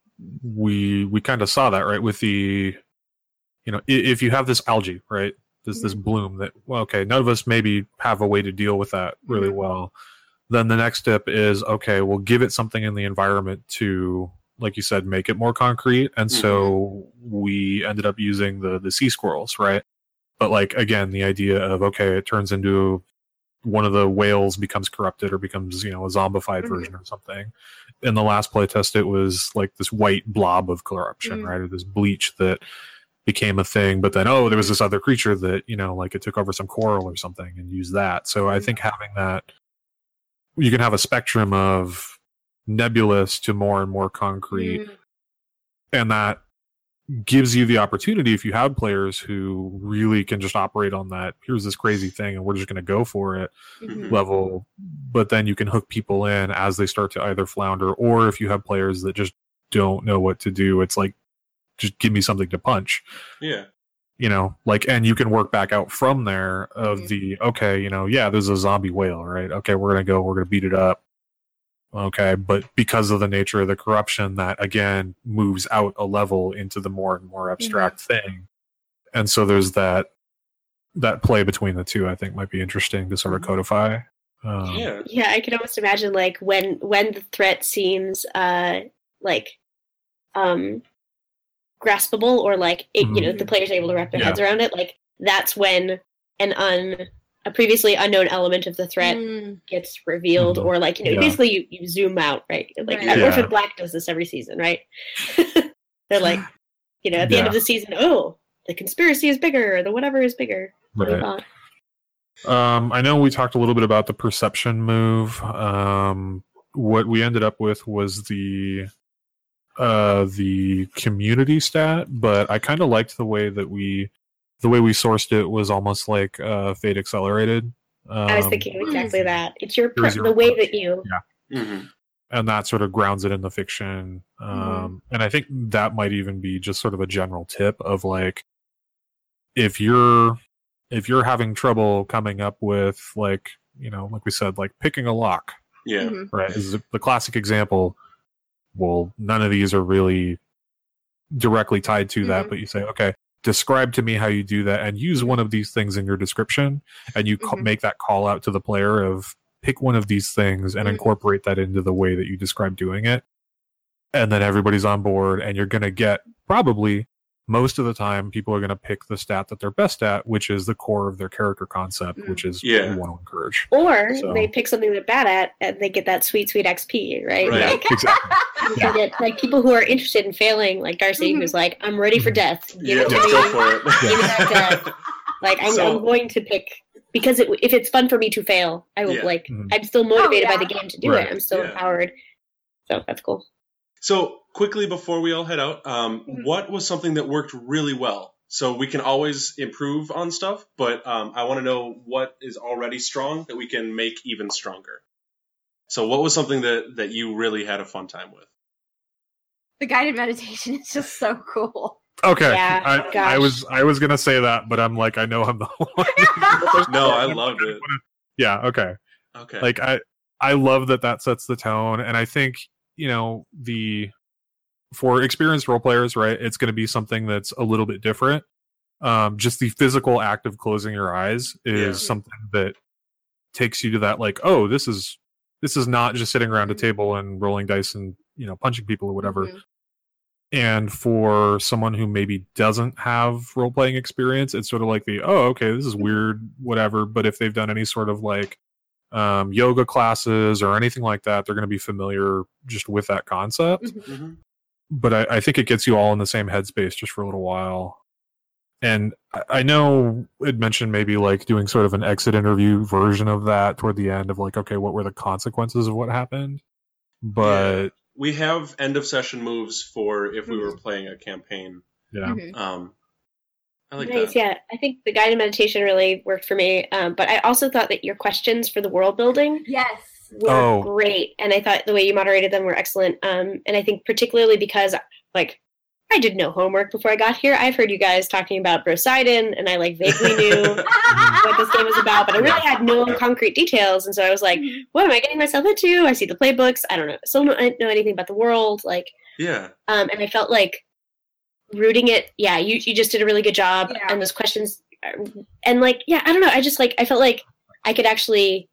[SPEAKER 3] we we kind of saw that right with the you know i- if you have this algae right this this bloom that well okay none of us maybe have a way to deal with that really
[SPEAKER 2] Mhm.
[SPEAKER 3] well. Then the next step is okay, we'll give it something in the environment to like you said make it more concrete, and so we ended up using the the sea squirrels, right? But like again the idea of okay it turns into one of the whales becomes corrupted or becomes you know a zombified
[SPEAKER 2] Mhm.
[SPEAKER 3] version or something. In the last playtest it was like this white blob of corruption,
[SPEAKER 2] Mhm.
[SPEAKER 3] right, or this bleach that became a thing, but then oh there was this other creature that you know like it took over some coral or something and used that. So I think having that you can have a spectrum of nebulous to more and more concrete,
[SPEAKER 2] Mm.
[SPEAKER 3] and that gives you the opportunity if you have players who really can just operate on that here's this crazy thing and we're just going to go for it
[SPEAKER 2] Mhm.
[SPEAKER 3] level, but then you can hook people in as they start to either flounder, or if you have players that just don't know what to do, it's like just give me something to punch,
[SPEAKER 4] Yeah.
[SPEAKER 3] you know, like, and you can work back out from there of
[SPEAKER 2] Mhm.
[SPEAKER 3] the okay, you know, yeah, there's a zombie whale, right? Okay, we're gonna go, we're gonna beat it up. Okay, but because of the nature of the corruption, that again moves out a level into the more and more abstract thing, and so there's that that play between the two. I think might be interesting to sort of codify. Um,
[SPEAKER 4] Yeah.
[SPEAKER 5] Yeah, I can almost imagine like when when the threat seems uh like um graspable or like it, you know
[SPEAKER 2] Mhm.
[SPEAKER 5] the players are able to wrap their
[SPEAKER 3] Yeah.
[SPEAKER 5] heads around it. Like that's when an un a previously unknown element of the threat
[SPEAKER 2] Mm.
[SPEAKER 5] gets revealed,
[SPEAKER 3] Mhm.
[SPEAKER 5] or like you know
[SPEAKER 3] Yeah.
[SPEAKER 5] basically you, you zoom out, right? Like
[SPEAKER 2] Right.
[SPEAKER 3] Yeah.
[SPEAKER 5] Orphan Black does this every season, right? They're like, you know, at the end of
[SPEAKER 3] Yeah.
[SPEAKER 5] the season, oh, the conspiracy is bigger, or the whatever is bigger. than we
[SPEAKER 3] Right.
[SPEAKER 5] thought.
[SPEAKER 3] Um, I know we talked a little bit about the perception move. Um, what we ended up with was the uh, the community stat, but I kind of liked the way that we the way we sourced it was almost like uh, Fate Accelerated. Um,
[SPEAKER 5] I was thinking exactly that. It's your per-
[SPEAKER 3] here's your
[SPEAKER 5] the way
[SPEAKER 3] approach.
[SPEAKER 5] that you
[SPEAKER 4] hmm
[SPEAKER 3] and that sort of grounds it in the fiction. Um,
[SPEAKER 2] Mhm.
[SPEAKER 3] And I think that might even be just sort of a general tip of like, if you're if you're having trouble coming up with like, you know, like we said, like picking a lock,
[SPEAKER 4] Yeah.
[SPEAKER 2] Mhm.
[SPEAKER 3] right? Is the classic example. Well, none of these are really directly tied to that,
[SPEAKER 2] Mhm.
[SPEAKER 3] but you say, okay, describe to me how you do that and use one of these things in your description, and you ca-
[SPEAKER 2] Mhm.
[SPEAKER 3] make that call out to the player of pick one of these things and
[SPEAKER 2] Mhm.
[SPEAKER 3] incorporate that into the way that you describe doing it. And then everybody's on board, and you're going to get probably most of the time people are going to pick the stat that they're best at, which is the core of their character concept,
[SPEAKER 2] Mm.
[SPEAKER 3] which is
[SPEAKER 4] Yeah.
[SPEAKER 3] what we want to encourage.
[SPEAKER 5] or
[SPEAKER 3] So-
[SPEAKER 5] they pick something they're bad at and they get that sweet sweet X P, right?
[SPEAKER 4] Right.
[SPEAKER 3] Yeah,
[SPEAKER 5] Like,
[SPEAKER 3] exactly.
[SPEAKER 5] you
[SPEAKER 3] Yeah.
[SPEAKER 5] get like people who are interested in failing, like Darcy,
[SPEAKER 2] Mhm.
[SPEAKER 5] who's like, I'm ready for
[SPEAKER 3] Mhm.
[SPEAKER 5] death. Give
[SPEAKER 4] Yeah,
[SPEAKER 5] it to
[SPEAKER 4] let's
[SPEAKER 5] me.
[SPEAKER 4] go for it.
[SPEAKER 5] Give me that death. Like I'm,
[SPEAKER 4] So-
[SPEAKER 5] I'm going to pick because it, if it's fun for me to fail, I will
[SPEAKER 4] Yeah.
[SPEAKER 5] like.
[SPEAKER 3] Mhm.
[SPEAKER 5] I'm still motivated
[SPEAKER 2] Oh,
[SPEAKER 5] by
[SPEAKER 2] yeah.
[SPEAKER 5] the game to do
[SPEAKER 3] Right.
[SPEAKER 5] it. I'm still
[SPEAKER 4] Yeah.
[SPEAKER 5] empowered. So that's cool.
[SPEAKER 4] So quickly before we all head out, um,
[SPEAKER 2] Mhm.
[SPEAKER 4] what was something that worked really well? So we can always improve on stuff, but um, I want to know what is already strong that we can make even stronger. So what was something that, that you really had a fun time with?
[SPEAKER 2] The guided meditation is just so cool.
[SPEAKER 3] Okay,
[SPEAKER 5] Yeah,
[SPEAKER 3] I, I
[SPEAKER 5] gosh.
[SPEAKER 3] was I was gonna say that, but I'm like I know I'm the one.
[SPEAKER 4] No, I loved it.
[SPEAKER 3] Yeah. Okay.
[SPEAKER 4] Okay.
[SPEAKER 3] Like I I love that that sets the tone, and I think you know the for experienced role players, right? It's going to be something that's a little bit different. Um, just the physical act of closing your eyes is
[SPEAKER 4] Yeah.
[SPEAKER 3] something that takes you to that like, oh, this is this is not just sitting around a table and rolling dice and you know punching people or whatever.
[SPEAKER 2] Mhm.
[SPEAKER 3] And for someone who maybe doesn't have role playing experience, it's sort of like the, oh, okay, this is weird, whatever. But if they've done any sort of like um, yoga classes or anything like that, they're going to be familiar just with that concept.
[SPEAKER 4] Mhm.
[SPEAKER 3] But I, I think it gets you all in the same headspace just for a little while. And I, I know it mentioned maybe like doing sort of an exit interview version of that toward the end of like, okay, what were the consequences of what happened? But
[SPEAKER 4] We have end of session moves for if we were playing a campaign.
[SPEAKER 3] yeah.
[SPEAKER 2] Mhm.
[SPEAKER 4] Um, I like
[SPEAKER 5] Nice,
[SPEAKER 4] that.
[SPEAKER 5] yeah. I think the guided meditation really worked for me. Um, but I also thought that your questions for the world building
[SPEAKER 2] Yes.
[SPEAKER 5] were
[SPEAKER 3] Oh.
[SPEAKER 5] great, and I thought the way you moderated them were excellent. Um, and I think particularly because, like, I did no homework before I got here. I've heard you guys talking about Brosidon, and I like vaguely knew what this game was about, but I really had no concrete details. And so I was like, "What am I getting myself into?" I see the playbooks. I don't know. Still don't know anything about the world. Like,
[SPEAKER 4] Yeah.
[SPEAKER 5] um, and I felt like rooting it. Yeah, you you just did a really good job.
[SPEAKER 2] Yeah.
[SPEAKER 5] And those questions, and like, yeah, I don't know. I just like I felt like I could actually.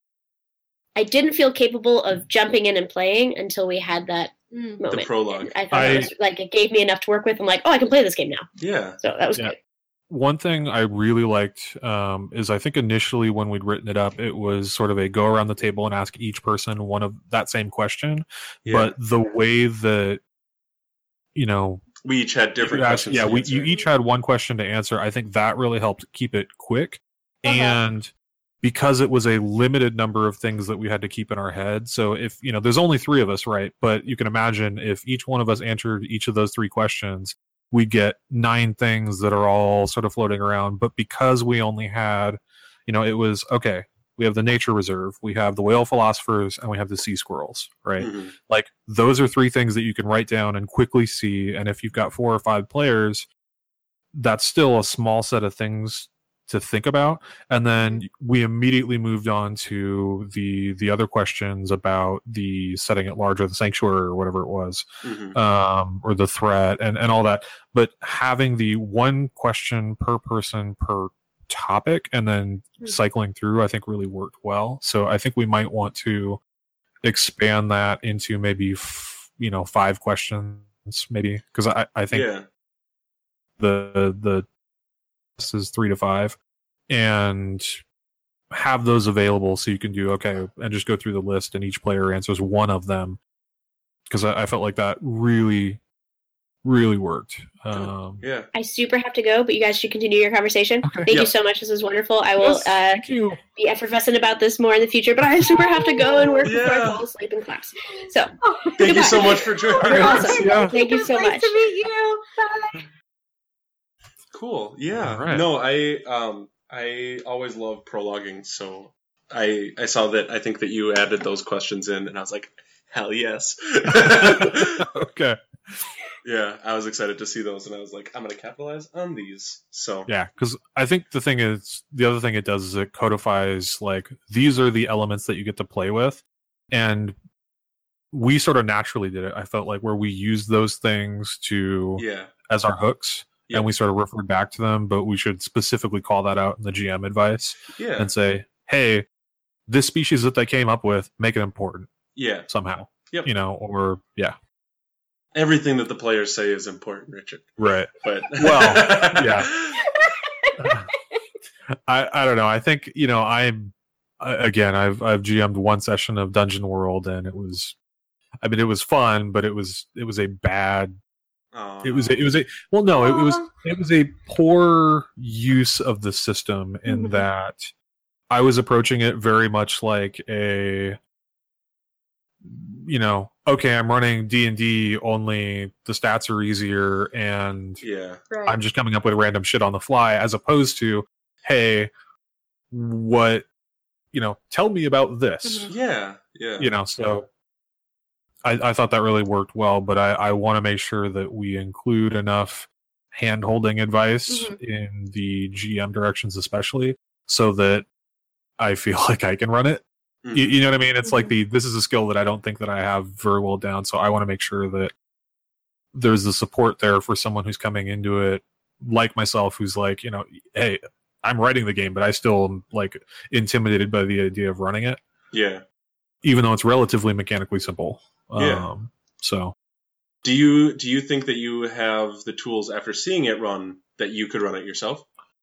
[SPEAKER 5] I didn't feel capable of jumping in and playing until we had that
[SPEAKER 2] Mm.
[SPEAKER 5] moment.
[SPEAKER 4] prologue.
[SPEAKER 5] And I thought
[SPEAKER 3] I-
[SPEAKER 5] it was, like it gave me enough to work with. I'm like, oh, I can play this game now.
[SPEAKER 4] Yeah.
[SPEAKER 5] So that was
[SPEAKER 3] Yeah.
[SPEAKER 5] good.
[SPEAKER 3] One thing I really liked um, is I think initially when we'd written it up, it was sort of a go around the table and ask each person one of that same question.
[SPEAKER 4] Yeah.
[SPEAKER 3] But the way that, you know,
[SPEAKER 4] we each had different
[SPEAKER 3] you asked-
[SPEAKER 4] questions.
[SPEAKER 3] yeah,
[SPEAKER 4] to
[SPEAKER 3] we,
[SPEAKER 4] answer.
[SPEAKER 3] you each had one question to answer. I think that really helped keep it quick.
[SPEAKER 2] Okay.
[SPEAKER 3] And because it was a limited number of things that we had to keep in our head. So if, you know, there's only three of us, right? But you can imagine if each one of us answered each of those three questions, we get nine things that are all sort of floating around. But because we only had, you know, it was, okay, we have the nature reserve, we have the whale philosophers, and we have the sea squirrels, right?
[SPEAKER 4] Mhm.
[SPEAKER 3] Like those are three things that you can write down and quickly see. And if you've got four or five players, that's still a small set of things to think about. And then we immediately moved on to the the other questions about the setting at large or the sanctuary or whatever it was,
[SPEAKER 4] Mhm.
[SPEAKER 3] um, or the threat and, and all that. But having the one question per person per topic and then
[SPEAKER 5] Mhm.
[SPEAKER 3] cycling through, I think really worked well. So I think we might want to expand that into maybe, f- you know, five questions maybe. Because I, I think
[SPEAKER 4] Yeah.
[SPEAKER 3] the the this is three to five, and have those available so you can do okay and just go through the list and each player answers one of them, because I, I felt like that really really worked. Um,
[SPEAKER 4] Yeah.
[SPEAKER 5] I super have to go, but you guys should continue your conversation.
[SPEAKER 3] Okay.
[SPEAKER 5] Thank
[SPEAKER 4] Yeah.
[SPEAKER 5] you so much. This was wonderful. I will
[SPEAKER 3] yes,
[SPEAKER 5] uh,
[SPEAKER 3] thank you.
[SPEAKER 5] be effervescent about this more in the future, but I super have to go and work before I
[SPEAKER 4] Yeah.
[SPEAKER 5] fall asleep in class. So
[SPEAKER 4] Thank you so much for joining
[SPEAKER 5] You're
[SPEAKER 4] us.
[SPEAKER 5] awesome.
[SPEAKER 3] Yeah.
[SPEAKER 5] Thank you
[SPEAKER 2] It was
[SPEAKER 5] so
[SPEAKER 2] nice
[SPEAKER 5] much.
[SPEAKER 2] to meet you. Bye.
[SPEAKER 4] Cool. Yeah.
[SPEAKER 3] All right.
[SPEAKER 4] No, I um I always love prologuing, so I I saw that I think that you added those questions in and I was like, hell yes.
[SPEAKER 3] Okay.
[SPEAKER 4] Yeah, I was excited to see those and I was like, I'm gonna capitalize on these. So
[SPEAKER 3] Yeah, because I think the thing is, the other thing it does is it codifies like these are the elements that you get to play with, and we sort of naturally did it. I felt like where we used those things to
[SPEAKER 4] yeah.
[SPEAKER 3] as our hooks,
[SPEAKER 4] Yep.
[SPEAKER 3] and we sort of referred back to them, but we should specifically call that out in the G M advice
[SPEAKER 4] Yeah.
[SPEAKER 3] and say, hey, this species that they came up with, make it important
[SPEAKER 4] Yeah.
[SPEAKER 3] somehow.
[SPEAKER 4] Yep.
[SPEAKER 3] You know, or yeah,
[SPEAKER 4] Everything that the players say is important, Richard.
[SPEAKER 3] right.
[SPEAKER 4] But
[SPEAKER 3] Well, yeah. I I don't know. I think you know I'm I- again I've I've G M'd one session of Dungeon World and it was, I mean it was fun, but it was it was a bad
[SPEAKER 4] Aw.
[SPEAKER 3] it was a, it was a well no it was
[SPEAKER 2] Aw.
[SPEAKER 3] it was a poor use of the system in
[SPEAKER 5] Mhm.
[SPEAKER 3] that I was approaching it very much like a, you know, okay, I'm running D and D, only the stats are easier, and
[SPEAKER 4] Yeah.
[SPEAKER 2] Right.
[SPEAKER 3] I'm just coming up with random shit on the fly, as opposed to, hey, what, you know, tell me about this.
[SPEAKER 2] Mhm.
[SPEAKER 4] Yeah. Yeah.
[SPEAKER 3] You know, so I, I thought that really worked well, but I, I want to make sure that we include enough hand-holding advice
[SPEAKER 2] Mhm.
[SPEAKER 3] in the G M directions, especially, so that I feel like I can run it.
[SPEAKER 4] Mhm.
[SPEAKER 3] You, you know what I mean? It's like
[SPEAKER 2] Mhm.
[SPEAKER 3] the this is a skill that I don't think that I have very well down, so I want to make sure that there's the support there for someone who's coming into it, like myself, who's like, you know, hey, I'm writing the game, but I still am like intimidated by the idea of running it,
[SPEAKER 4] Yeah.
[SPEAKER 3] even though it's relatively mechanically simple.
[SPEAKER 4] Yeah.
[SPEAKER 3] Um, so
[SPEAKER 4] Do you do you think that you have the tools after seeing it run that you could run it yourself?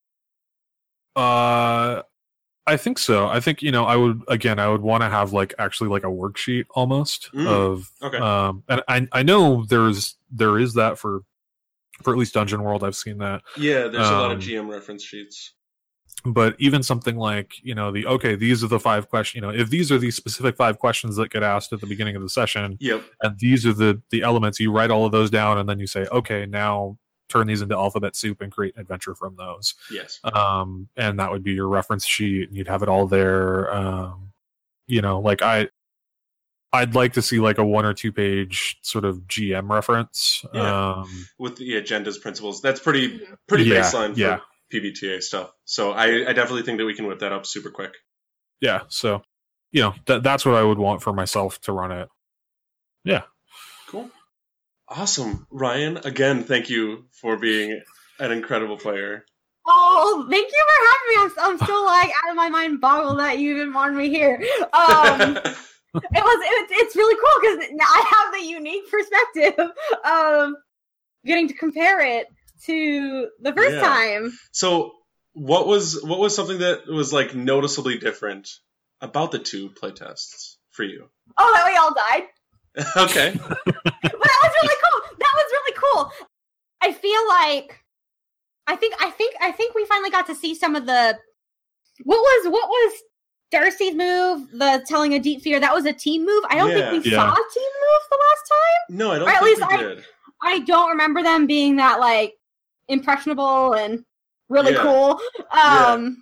[SPEAKER 3] uh, I think so. I think, you know, I would, again, I would want to have like actually like a worksheet almost
[SPEAKER 4] Mm,
[SPEAKER 3] of,
[SPEAKER 4] okay.
[SPEAKER 3] um, and I I know there's there is that for for at least Dungeon World. I've seen that.
[SPEAKER 4] Yeah, there's a lot of
[SPEAKER 3] Um,
[SPEAKER 4] G M reference sheets.
[SPEAKER 3] But even something like, you know, the, okay, these are the five questions, you know, if these are the specific five questions that get asked at the beginning of the session,
[SPEAKER 4] Yep.
[SPEAKER 3] and these are the, the elements, you write all of those down, and then you say, okay, now turn these into alphabet soup and create an adventure from those.
[SPEAKER 4] Yes.
[SPEAKER 3] Um, and that would be your reference sheet, and you'd have it all there. Um, you know, like I, I'd like to see like a one or two page sort of G M reference.
[SPEAKER 4] Yeah.
[SPEAKER 3] Um,
[SPEAKER 4] With the agendas principles. That's pretty pretty
[SPEAKER 3] Yeah,
[SPEAKER 4] baseline for
[SPEAKER 3] yeah.
[SPEAKER 4] P B T A stuff. So I, I definitely think that we can whip that up super quick.
[SPEAKER 3] yeah. So, you know, that that's what I would want for myself to run it. Yeah.
[SPEAKER 4] Cool. Awesome. Ryan, again, thank you for being an incredible player.
[SPEAKER 2] Oh, thank you for having me. I'm, I'm still like out of my mind boggled that you even wanted me here. Um, it was it, it's really cool because I have the unique perspective of getting to compare it to the first
[SPEAKER 4] Yeah.
[SPEAKER 2] time.
[SPEAKER 4] So what was what was something that was like noticeably different about the two playtests for you?
[SPEAKER 2] Oh, that we all died.
[SPEAKER 4] Okay.
[SPEAKER 2] But that was really cool. That was really cool. I feel like I think I think I think we finally got to see some of the what was what was Darcy's move, the telling a deep fear. That was a team move. I don't
[SPEAKER 4] Yeah.
[SPEAKER 2] think we
[SPEAKER 3] Yeah.
[SPEAKER 2] saw a team move the last time.
[SPEAKER 4] No, I don't
[SPEAKER 2] Or at
[SPEAKER 4] think
[SPEAKER 2] least
[SPEAKER 4] we
[SPEAKER 2] I-
[SPEAKER 4] did.
[SPEAKER 2] I don't remember them being that like impressionable and really
[SPEAKER 4] Yeah.
[SPEAKER 2] cool.
[SPEAKER 4] Yeah.
[SPEAKER 2] Um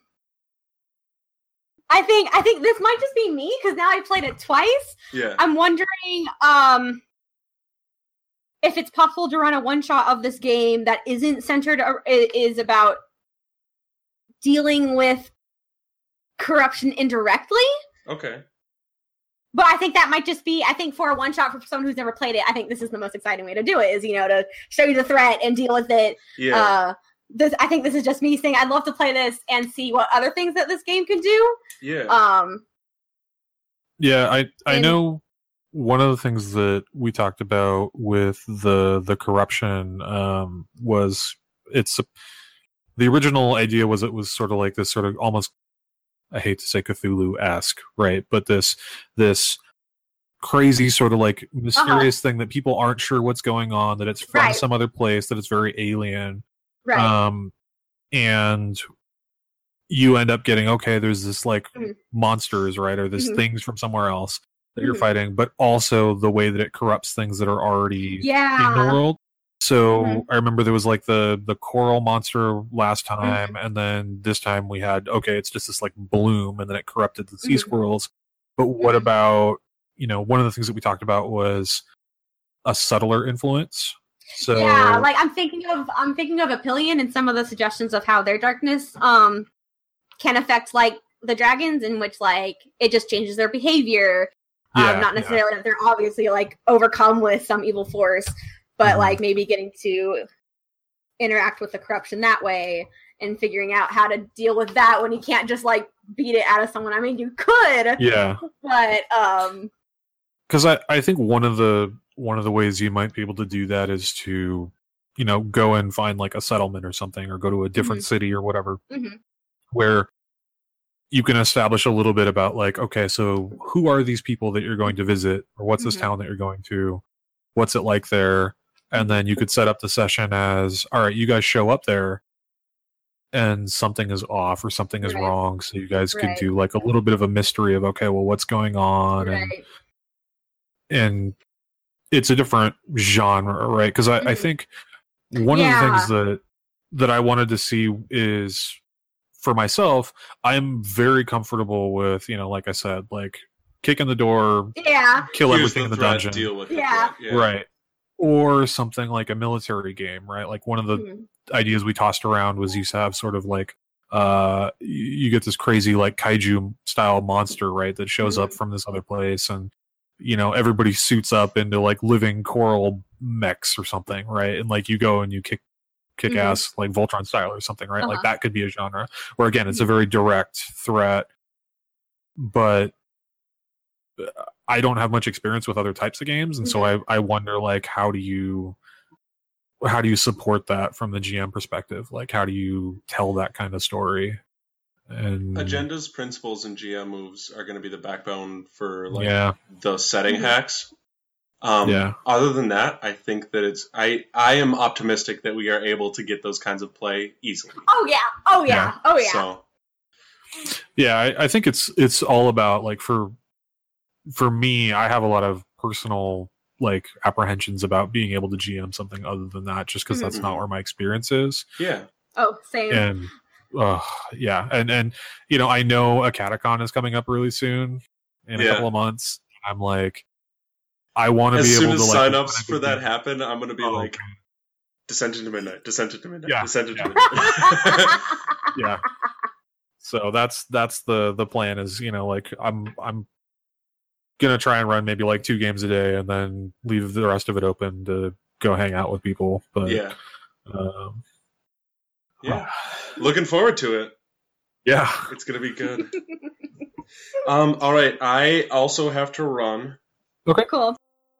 [SPEAKER 2] I think I think this might just be me because now I played it twice.
[SPEAKER 4] Yeah.
[SPEAKER 2] I'm wondering um if it's possible to run a one shot of this game that isn't centered or i- is about dealing with corruption indirectly.
[SPEAKER 4] Okay.
[SPEAKER 2] But I think that might just be, I think for a one shot for someone who's never played it, I think this is the most exciting way to do it is, you know, to show you the threat and deal with it.
[SPEAKER 4] Yeah.
[SPEAKER 2] Uh, this, I think this is just me saying I'd love to play this and see what other things that this game can do.
[SPEAKER 4] yeah.
[SPEAKER 2] Um,
[SPEAKER 3] Yeah, I I
[SPEAKER 2] And-
[SPEAKER 3] know one of the things that we talked about with the the corruption um, was it's the original idea was it was sort of like this sort of almost, I hate to say Cthulhu-esque, right? But this this crazy sort of like mysterious thing that people aren't sure what's going on, that it's from
[SPEAKER 2] Right.
[SPEAKER 3] some other place, that it's very alien.
[SPEAKER 2] right.
[SPEAKER 3] Um, and you end up getting, okay, there's this like
[SPEAKER 2] Mhm.
[SPEAKER 3] monsters, right? Or this
[SPEAKER 2] Mhm.
[SPEAKER 3] things from somewhere else that you're
[SPEAKER 2] Mhm.
[SPEAKER 3] fighting, but also the way that it corrupts things that are already in the
[SPEAKER 2] yeah.
[SPEAKER 3] world. So
[SPEAKER 2] Mhm.
[SPEAKER 3] I remember there was like the the coral monster last time, and then this time we had, okay, it's just this like bloom, and then it corrupted the sea
[SPEAKER 2] Mhm.
[SPEAKER 3] squirrels. But what
[SPEAKER 2] Mhm.
[SPEAKER 3] about, you know, one of the things that we talked about was a subtler influence. So
[SPEAKER 2] Yeah, like I'm thinking of I'm thinking of Apillion and some of the suggestions of how their darkness um can affect like the dragons, in which like it just changes their behavior.
[SPEAKER 3] Yeah,
[SPEAKER 2] um, not
[SPEAKER 3] yeah.
[SPEAKER 2] necessarily that they're obviously like overcome with some evil force, but
[SPEAKER 3] Mhm.
[SPEAKER 2] like maybe getting to interact with the corruption that way and figuring out how to deal with that when you can't just like beat it out of someone. I mean, you could,
[SPEAKER 3] yeah,
[SPEAKER 2] but um,
[SPEAKER 3] because I, I think one of the one of the ways you might be able to do that is to, you know, go and find like a settlement or something, or go to a different city or whatever,
[SPEAKER 2] Mhm.
[SPEAKER 3] where you can establish a little bit about like, okay, so who are these people that you're going to visit, or what's this
[SPEAKER 2] Mhm.
[SPEAKER 3] town that you're going to, what's it like there, and then you could set up the session as, all right, you guys show up there, and something is off or something is
[SPEAKER 2] Right.
[SPEAKER 3] wrong, so you guys could
[SPEAKER 2] Right.
[SPEAKER 3] do like a little bit of a mystery of, okay, well, what's going on, and
[SPEAKER 2] Right.
[SPEAKER 3] and it's a different genre, right? Because I, I
[SPEAKER 2] Mhm.
[SPEAKER 3] think one
[SPEAKER 2] Yeah.
[SPEAKER 3] of the things that that I wanted to see is, for myself, I'm very comfortable with, you know, like I said, like kick in the door,
[SPEAKER 2] Yeah.
[SPEAKER 3] kill
[SPEAKER 4] Here's
[SPEAKER 3] everything in the
[SPEAKER 4] threat,
[SPEAKER 3] dungeon,
[SPEAKER 4] Deal with
[SPEAKER 2] Yeah.
[SPEAKER 4] it. Yeah.
[SPEAKER 3] right? Or something like a military game, right? Like one of the
[SPEAKER 2] Mhm.
[SPEAKER 3] ideas we tossed around was you have sort of like uh you get this crazy like kaiju style monster, right, that shows up from this other place, and you know everybody suits up into like living coral mechs or something, right, and like you go and you kick kick
[SPEAKER 2] Mhm.
[SPEAKER 3] ass like Voltron style or something, right? Like
[SPEAKER 2] Uh-huh.
[SPEAKER 3] that could be a genre where again it's a very direct threat, but I don't have much experience with other types of games, and so I, I wonder like how do you how do you support that from the G M perspective? Like how do you tell that kind of story? And
[SPEAKER 4] Agendas, principles, and G M moves are going to be the backbone for like
[SPEAKER 3] yeah,
[SPEAKER 4] the setting
[SPEAKER 2] Mhm.
[SPEAKER 4] hacks. Um,
[SPEAKER 3] Yeah.
[SPEAKER 4] Other than that, I think that it's I I am optimistic that we are able to get those kinds of play easily.
[SPEAKER 2] Oh yeah. Oh yeah.
[SPEAKER 3] Yeah.
[SPEAKER 2] Oh yeah.
[SPEAKER 4] So
[SPEAKER 3] yeah, I, I think it's it's all about like for for me, I have a lot of personal like apprehensions about being able to G M something other than that, just because that's not
[SPEAKER 4] Mhm.
[SPEAKER 3] where my experience is.
[SPEAKER 4] yeah,
[SPEAKER 2] Oh, same.
[SPEAKER 3] And uh, yeah, and and you know, I know a Catacon is coming up really soon in a
[SPEAKER 4] Yeah.
[SPEAKER 3] couple of months. I'm like, I want to
[SPEAKER 4] as
[SPEAKER 3] be
[SPEAKER 4] soon
[SPEAKER 3] able
[SPEAKER 4] as
[SPEAKER 3] to like
[SPEAKER 4] signups for that happen, I'm going to be
[SPEAKER 3] Oh,
[SPEAKER 4] like Descent into Midnight, Descent into Midnight,
[SPEAKER 3] Yeah,
[SPEAKER 4] Descent into
[SPEAKER 3] yeah.
[SPEAKER 4] Midnight.
[SPEAKER 3] yeah. So that's that's the the plan is, you know, like I'm I'm gonna try and run maybe like two games a day and then leave the rest of it open to go hang out with people. But
[SPEAKER 4] yeah,
[SPEAKER 3] um,
[SPEAKER 4] yeah. Looking forward to it.
[SPEAKER 3] yeah.
[SPEAKER 4] It's going to be good. um. All right. I also have to run.
[SPEAKER 2] Cool.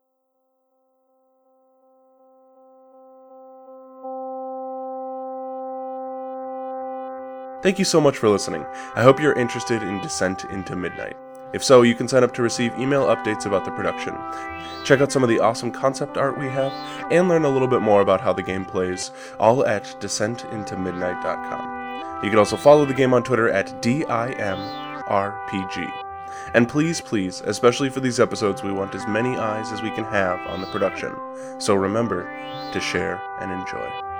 [SPEAKER 1] Thank you so much for listening. I hope you're interested in Descent into Midnight. If so, you can sign up to receive email updates about the production, check out some of the awesome concept art we have, and learn a little bit more about how the game plays, all at descent into midnight dot com. You can also follow the game on Twitter at D I M R P G. And please, please, especially for these episodes, we want as many eyes as we can have on the production. So remember to share and enjoy.